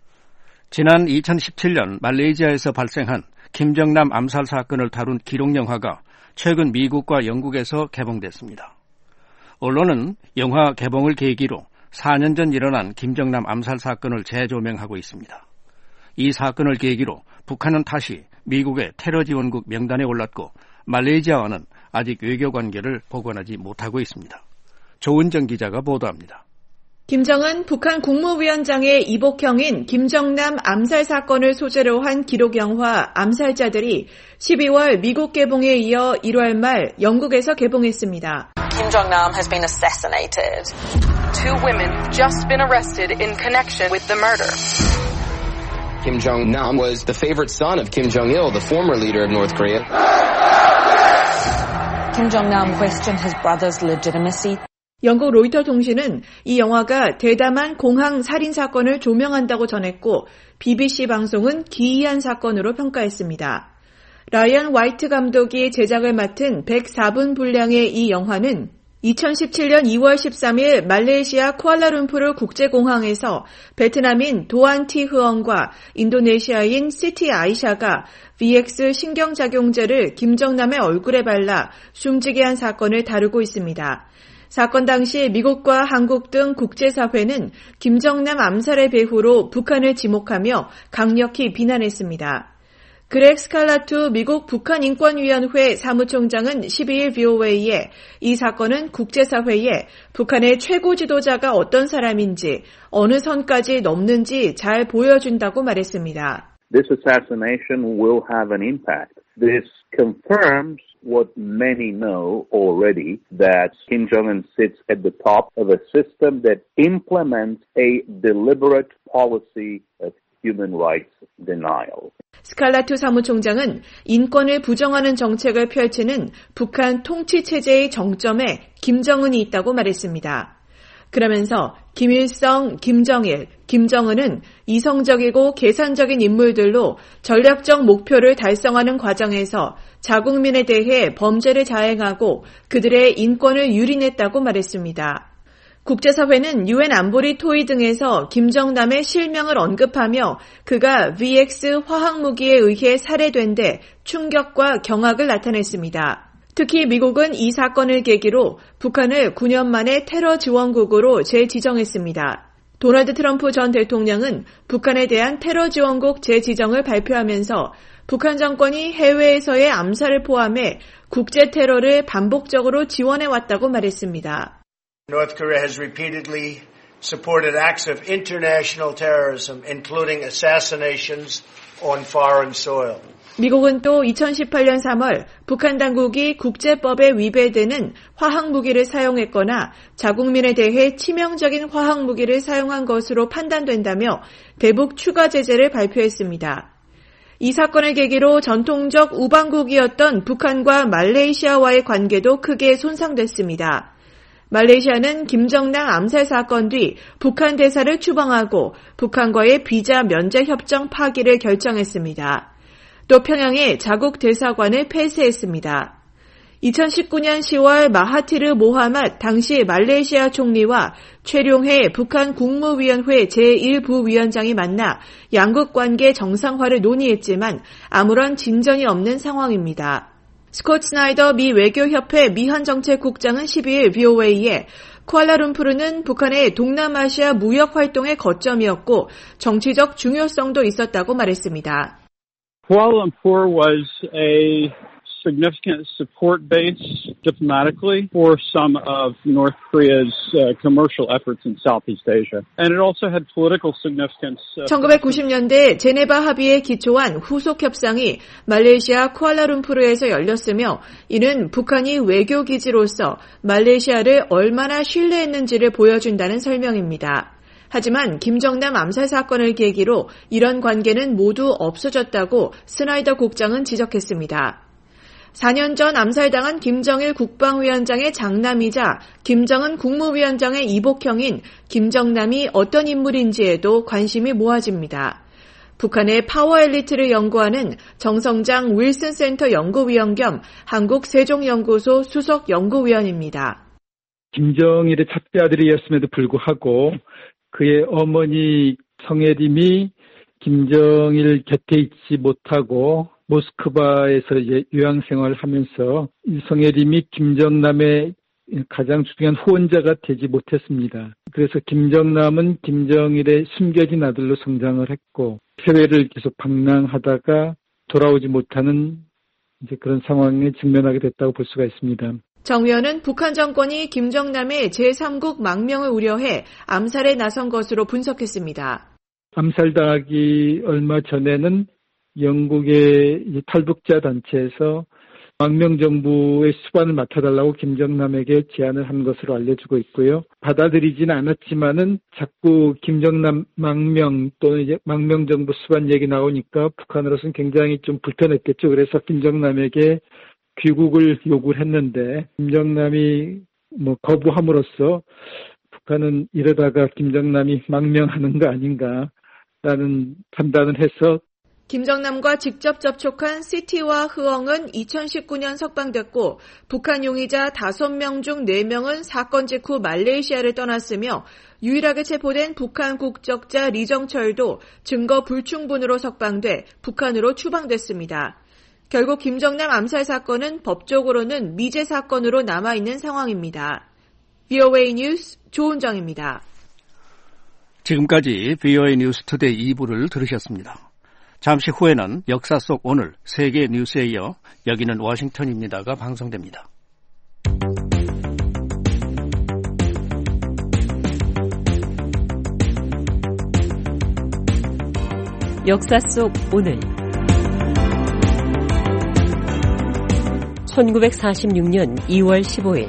지난 이천십칠 년 말레이시아에서 발생한 김정남 암살 사건을 다룬 기록영화가 최근 미국과 영국에서 개봉됐습니다. 언론은 영화 개봉을 계기로 사 년 전 일어난 김정남 암살 사건을 재조명하고 있습니다. 이 사건을 계기로 북한은 다시 미국의 테러 지원국 명단에 올랐고 말레이시아와는 아직 외교관계를 복원하지 못하고 있습니다. 조은정 기자가 보도합니다. 김정은 북한 국무위원장의 이복형인 김정남 암살 사건을 소재로 한 기록영화 암살자들이 십이월 미국 개봉에 이어 일월 말 영국에서 개봉했습니다. Kim Jong-nam has been assassinated. Two women just been arrested in connection with the murder. Kim Jong-nam was the favorite son of Kim Jong-il, the former leader of North Korea. Kim Jong-nam questioned his brother's legitimacy. 영국 로이터 통신은 이 영화가 대담한 공항 살인 사건을 조명한다고 전했고 비비씨 방송은 기이한 사건으로 평가했습니다. 라이언 화이트 감독이 제작을 맡은 백사 분 분량의 이 영화는 이천십칠년 이월 십삼일 말레이시아 쿠알라룸푸르 국제공항에서 베트남인 도안 티 흐엉과 인도네시아인 시티 아이샤가 브이엑스 신경작용제를 김정남의 얼굴에 발라 숨지게 한 사건을 다루고 있습니다. 사건 당시 미국과 한국 등 국제사회는 김정남 암살의 배후로 북한을 지목하며 강력히 비난했습니다. 그렉 스칼라투 미국 북한인권위원회 사무총장은 십이일 브이오에이에 이 사건은 국제사회에 북한의 최고 지도자가 어떤 사람인지 어느 선까지 넘는지 잘 보여준다고 말했습니다. This assassination will have an impact. This confirms what many know already, that Kim Jong-un sits at the top of a system that implements a deliberate policy of human rights denial. 스칼라투 사무총장은 인권을 부정하는 정책을 펼치는 북한 통치체제의 정점에 김정은이 있다고 말했습니다. 그러면서 김일성, 김정일, 김정은은 이성적이고 계산적인 인물들로 전략적 목표를 달성하는 과정에서 자국민에 대해 범죄를 자행하고 그들의 인권을 유린했다고 말했습니다. 국제사회는 유엔 안보리 토의 등에서 김정남의 실명을 언급하며 그가 브이엑스 화학무기에 의해 살해된 데 충격과 경악을 나타냈습니다. 특히 미국은 이 사건을 계기로 북한을 구 년 만에 테러 지원국으로 재지정했습니다. 도널드 트럼프 전 대통령은 북한에 대한 테러 지원국 재지정을 발표하면서 북한 정권이 해외에서의 암살을 포함해 국제 테러를 반복적으로 지원해왔다고 말했습니다. North Korea has repeatedly supported acts of international terrorism, including assassinations on foreign soil. 미국은 또 이천십팔년 삼월 북한 당국이 국제법에 위배되는 화학무기를 사용했거나 자국민에 대해 치명적인 화학무기를 사용한 것으로 판단된다며 대북 추가 제재를 발표했습니다. 이 사건을 계기로 전통적 우방국이었던 북한과 말레이시아와의 관계도 크게 손상됐습니다. 말레이시아는 김정남 암살 사건 뒤 북한 대사를 추방하고 북한과의 비자 면제 협정 파기를 결정했습니다. 또 평양에 자국 대사관을 폐쇄했습니다. 이천십구년 시월 마하티르 모하맛 당시 말레이시아 총리와 최룡해 북한 국무위원회 제일 부위원장이 만나 양국 관계 정상화를 논의했지만 아무런 진전이 없는 상황입니다. 스콧 스나이더 미 외교협회 미한정책국장은 십이일 브이오에이에 쿠알라룸푸르는 북한의 동남아시아 무역 활동의 거점이었고 정치적 중요성도 있었다고 말했습니다. Kuala Lumpur was a significant support base diplomatically for some of North Korea's uh, commercial efforts in Southeast Asia. And it also had political significance. Uh, 천구백구십년대 제네바 합의에 기초한 후속 협상이 말레이시아 쿠알라룸푸르에서 열렸으며 이는 북한이 외교 기지로서 말레이시아를 얼마나 신뢰했는지를 보여준다는 설명입니다. 하지만 김정남 암살 사건을 계기로 이런 관계는 모두 없어졌다고 스나이더 국장은 지적했습니다. 사 년 전 암살당한 김정일 국방위원장의 장남이자 김정은 국무위원장의 이복형인 김정남이 어떤 인물인지에도 관심이 모아집니다. 북한의 파워 엘리트를 연구하는 정성장 윌슨 센터 연구위원 겸 한국 세종연구소 수석 연구위원입니다. 김정일의 첫째 아들이었음에도 불구하고 그의 어머니 성혜림이 김정일 곁에 있지 못하고 모스크바에서 이제 유학생활을 하면서 성혜림이 김정남의 가장 중요한 후원자가 되지 못했습니다. 그래서 김정남은 김정일의 숨겨진 아들로 성장을 했고 해외를 계속 방랑하다가 돌아오지 못하는 이제 그런 상황에 직면하게 됐다고 볼 수가 있습니다. 정 위원은 북한 정권이 김정남의 제삼국 망명을 우려해 암살에 나선 것으로 분석했습니다. 암살당하기 얼마 전에는 영국의 탈북자 단체에서 망명정부의 수반을 맡아달라고 김정남에게 제안을 한 것으로 알려지고 있고요. 받아들이지는 않았지만은 자꾸 김정남 망명 또는 이제 망명정부 수반 얘기 나오니까 북한으로서는 굉장히 좀 불편했겠죠. 그래서 김정남에게 귀국을 요구를 했는데 김정남이 뭐 거부함으로써 북한은 이러다가 김정남이 망명하는 거 아닌가라는 판단을 해서 김정남과 직접 접촉한 시티와 흐엉은 이천십구 년 석방됐고 북한 용의자 다섯 명 중 네 명은 사건 직후 말레이시아를 떠났으며 유일하게 체포된 북한 국적자 리정철도 증거 불충분으로 석방돼 북한으로 추방됐습니다. 결국 김정남 암살 사건은 법적으로는 미제 사건으로 남아있는 상황입니다. 브이오에이 뉴스 조은정입니다. 지금까지 브이오에이 뉴스 투데이 이 부를 들으셨습니다. 잠시 후에는 역사 속 오늘 세계 뉴스에 이어 여기는 워싱턴입니다가 방송됩니다. 역사 속 오늘 천구백사십육 년 이월 십오일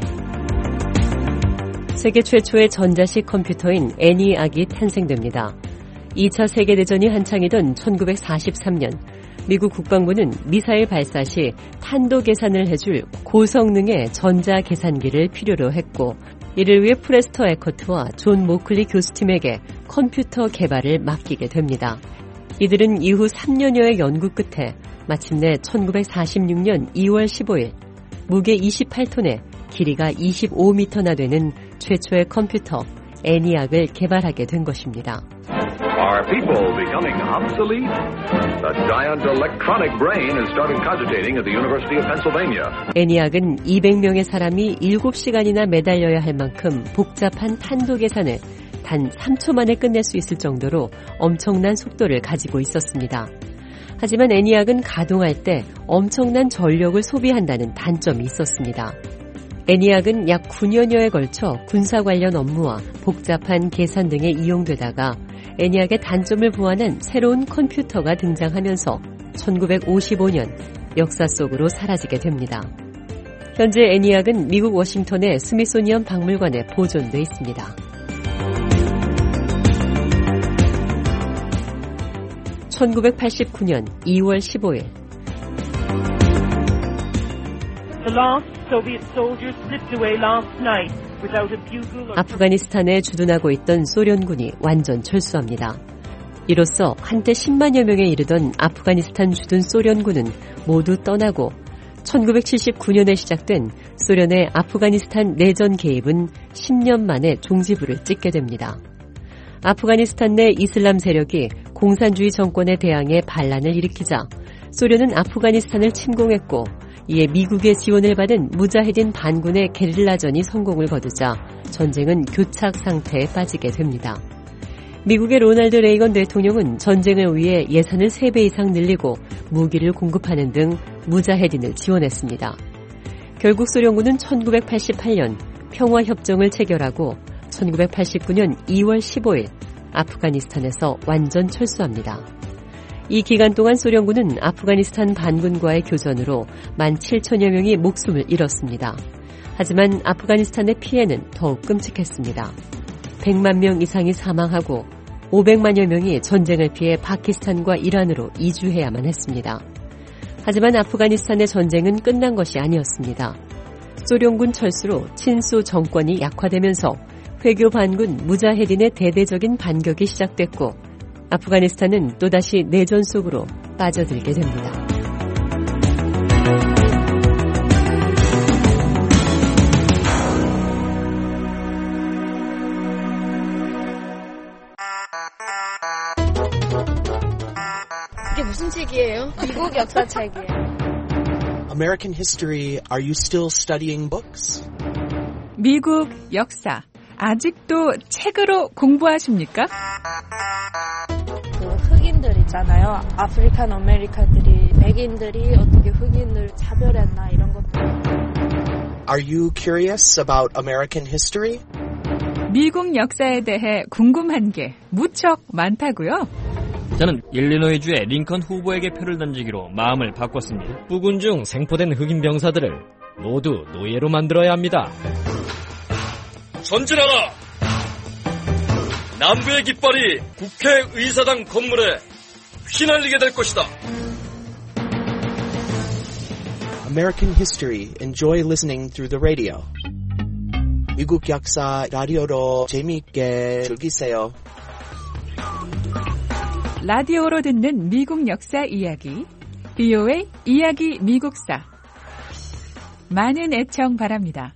세계 최초의 전자식 컴퓨터인 애니악이 탄생됩니다. 이 차 세계대전이 한창이던 천구백사십삼 년 미국 국방부는 미사일 발사 시 탄도 계산을 해줄 고성능의 전자계산기를 필요로 했고 이를 위해 프레스터 에커트와 존 모클리 교수팀에게 컴퓨터 개발을 맡기게 됩니다. 이들은 이후 삼 년여의 연구 끝에 마침내 천구백사십육 년 이월 십오일 무게 이십팔 톤에 길이가 이십오 미터나 되는 최초의 컴퓨터 애니악을 개발하게 된 것입니다. Are people becoming obsolete? The giant electronic brain is starting cogitating at the University of Pennsylvania. 애니악은 이백 명의 사람이 일곱 시간이나 매달려야 할 만큼 복잡한 탄도 계산을 단 삼 초 만에 끝낼 수 있을 정도로 엄청난 속도를 가지고 있었습니다. 하지만 애니악은 가동할 때 엄청난 전력을 소비한다는 단점이 있었습니다. 애니악은 약 구 년여에 걸쳐 군사 관련 업무와 복잡한 계산 등에 이용되다가 애니악의 단점을 보완한 새로운 컴퓨터가 등장하면서 천구백오십오 년 역사 속으로 사라지게 됩니다. 현재 애니악은 미국 워싱턴의 스미소니언 박물관에 보존돼 있습니다. 천구백팔십구 년 이월 십오일 아프가니스탄에 주둔하고 있던 소련군이 완전 철수합니다. 이로써 한때 십만여 명에 이르던 아프가니스탄 주둔 소련군은 모두 떠나고 천구백칠십구 년에 시작된 소련의 아프가니스탄 내전 개입은 십 년 만에 종지부를 찍게 됩니다. 아프가니스탄 내 이슬람 세력이 공산주의 정권에 대항해 반란을 일으키자 소련은 아프가니스탄을 침공했고 이에 미국의 지원을 받은 무자헤딘 반군의 게릴라전이 성공을 거두자 전쟁은 교착 상태에 빠지게 됩니다. 미국의 로널드 레이건 대통령은 전쟁을 위해 예산을 세 배 이상 늘리고 무기를 공급하는 등 무자헤딘을 지원했습니다. 결국 소련군은 천구백팔십팔 년 평화협정을 체결하고 천구백팔십구 년 이월 십오일 아프가니스탄에서 완전 철수합니다. 이 기간 동안 소련군은 아프가니스탄 반군과의 교전으로 만 칠천여 명이 목숨을 잃었습니다. 하지만 아프가니스탄의 피해는 더욱 끔찍했습니다. 백만 명 이상이 사망하고 오백만여 명이 전쟁을 피해 파키스탄과 이란으로 이주해야만 했습니다. 하지만 아프가니스탄의 전쟁은 끝난 것이 아니었습니다. 소련군 철수로 친소 정권이 약화되면서 회교 반군 무자헤딘의 대대적인 반격이 시작됐고 아프가니스탄은 또다시 내전 속으로 빠져들게 됩니다. 이게 무슨 책이에요? 미국 역사책이에요. American history, are you still studying books? 미국 역사, 아직도 책으로 공부하십니까? 그 흑인들 있잖아요. 아프리칸 아메리카들이 백인들이 어떻게 흑인을 차별했나 이런 것들. Are you curious about American history? 미국 역사에 대해 궁금한 게 무척 많다고요? 저는 일리노이주의 링컨 후보에게 표를 던지기로 마음을 바꿨습니다. 부군 중 생포된 흑인 병사들을 모두 노예로 만들어야 합니다. 전진하라! 남부의 깃발이 국회의사당 건물에 휘날리게 될 것이다. American history. Enjoy listening through the radio. 미국 역사 라디오로 재미있게 즐기세요. 라디오로 듣는 미국 역사 이야기, 비오에이 이야기 미국사. 많은 애청 바랍니다.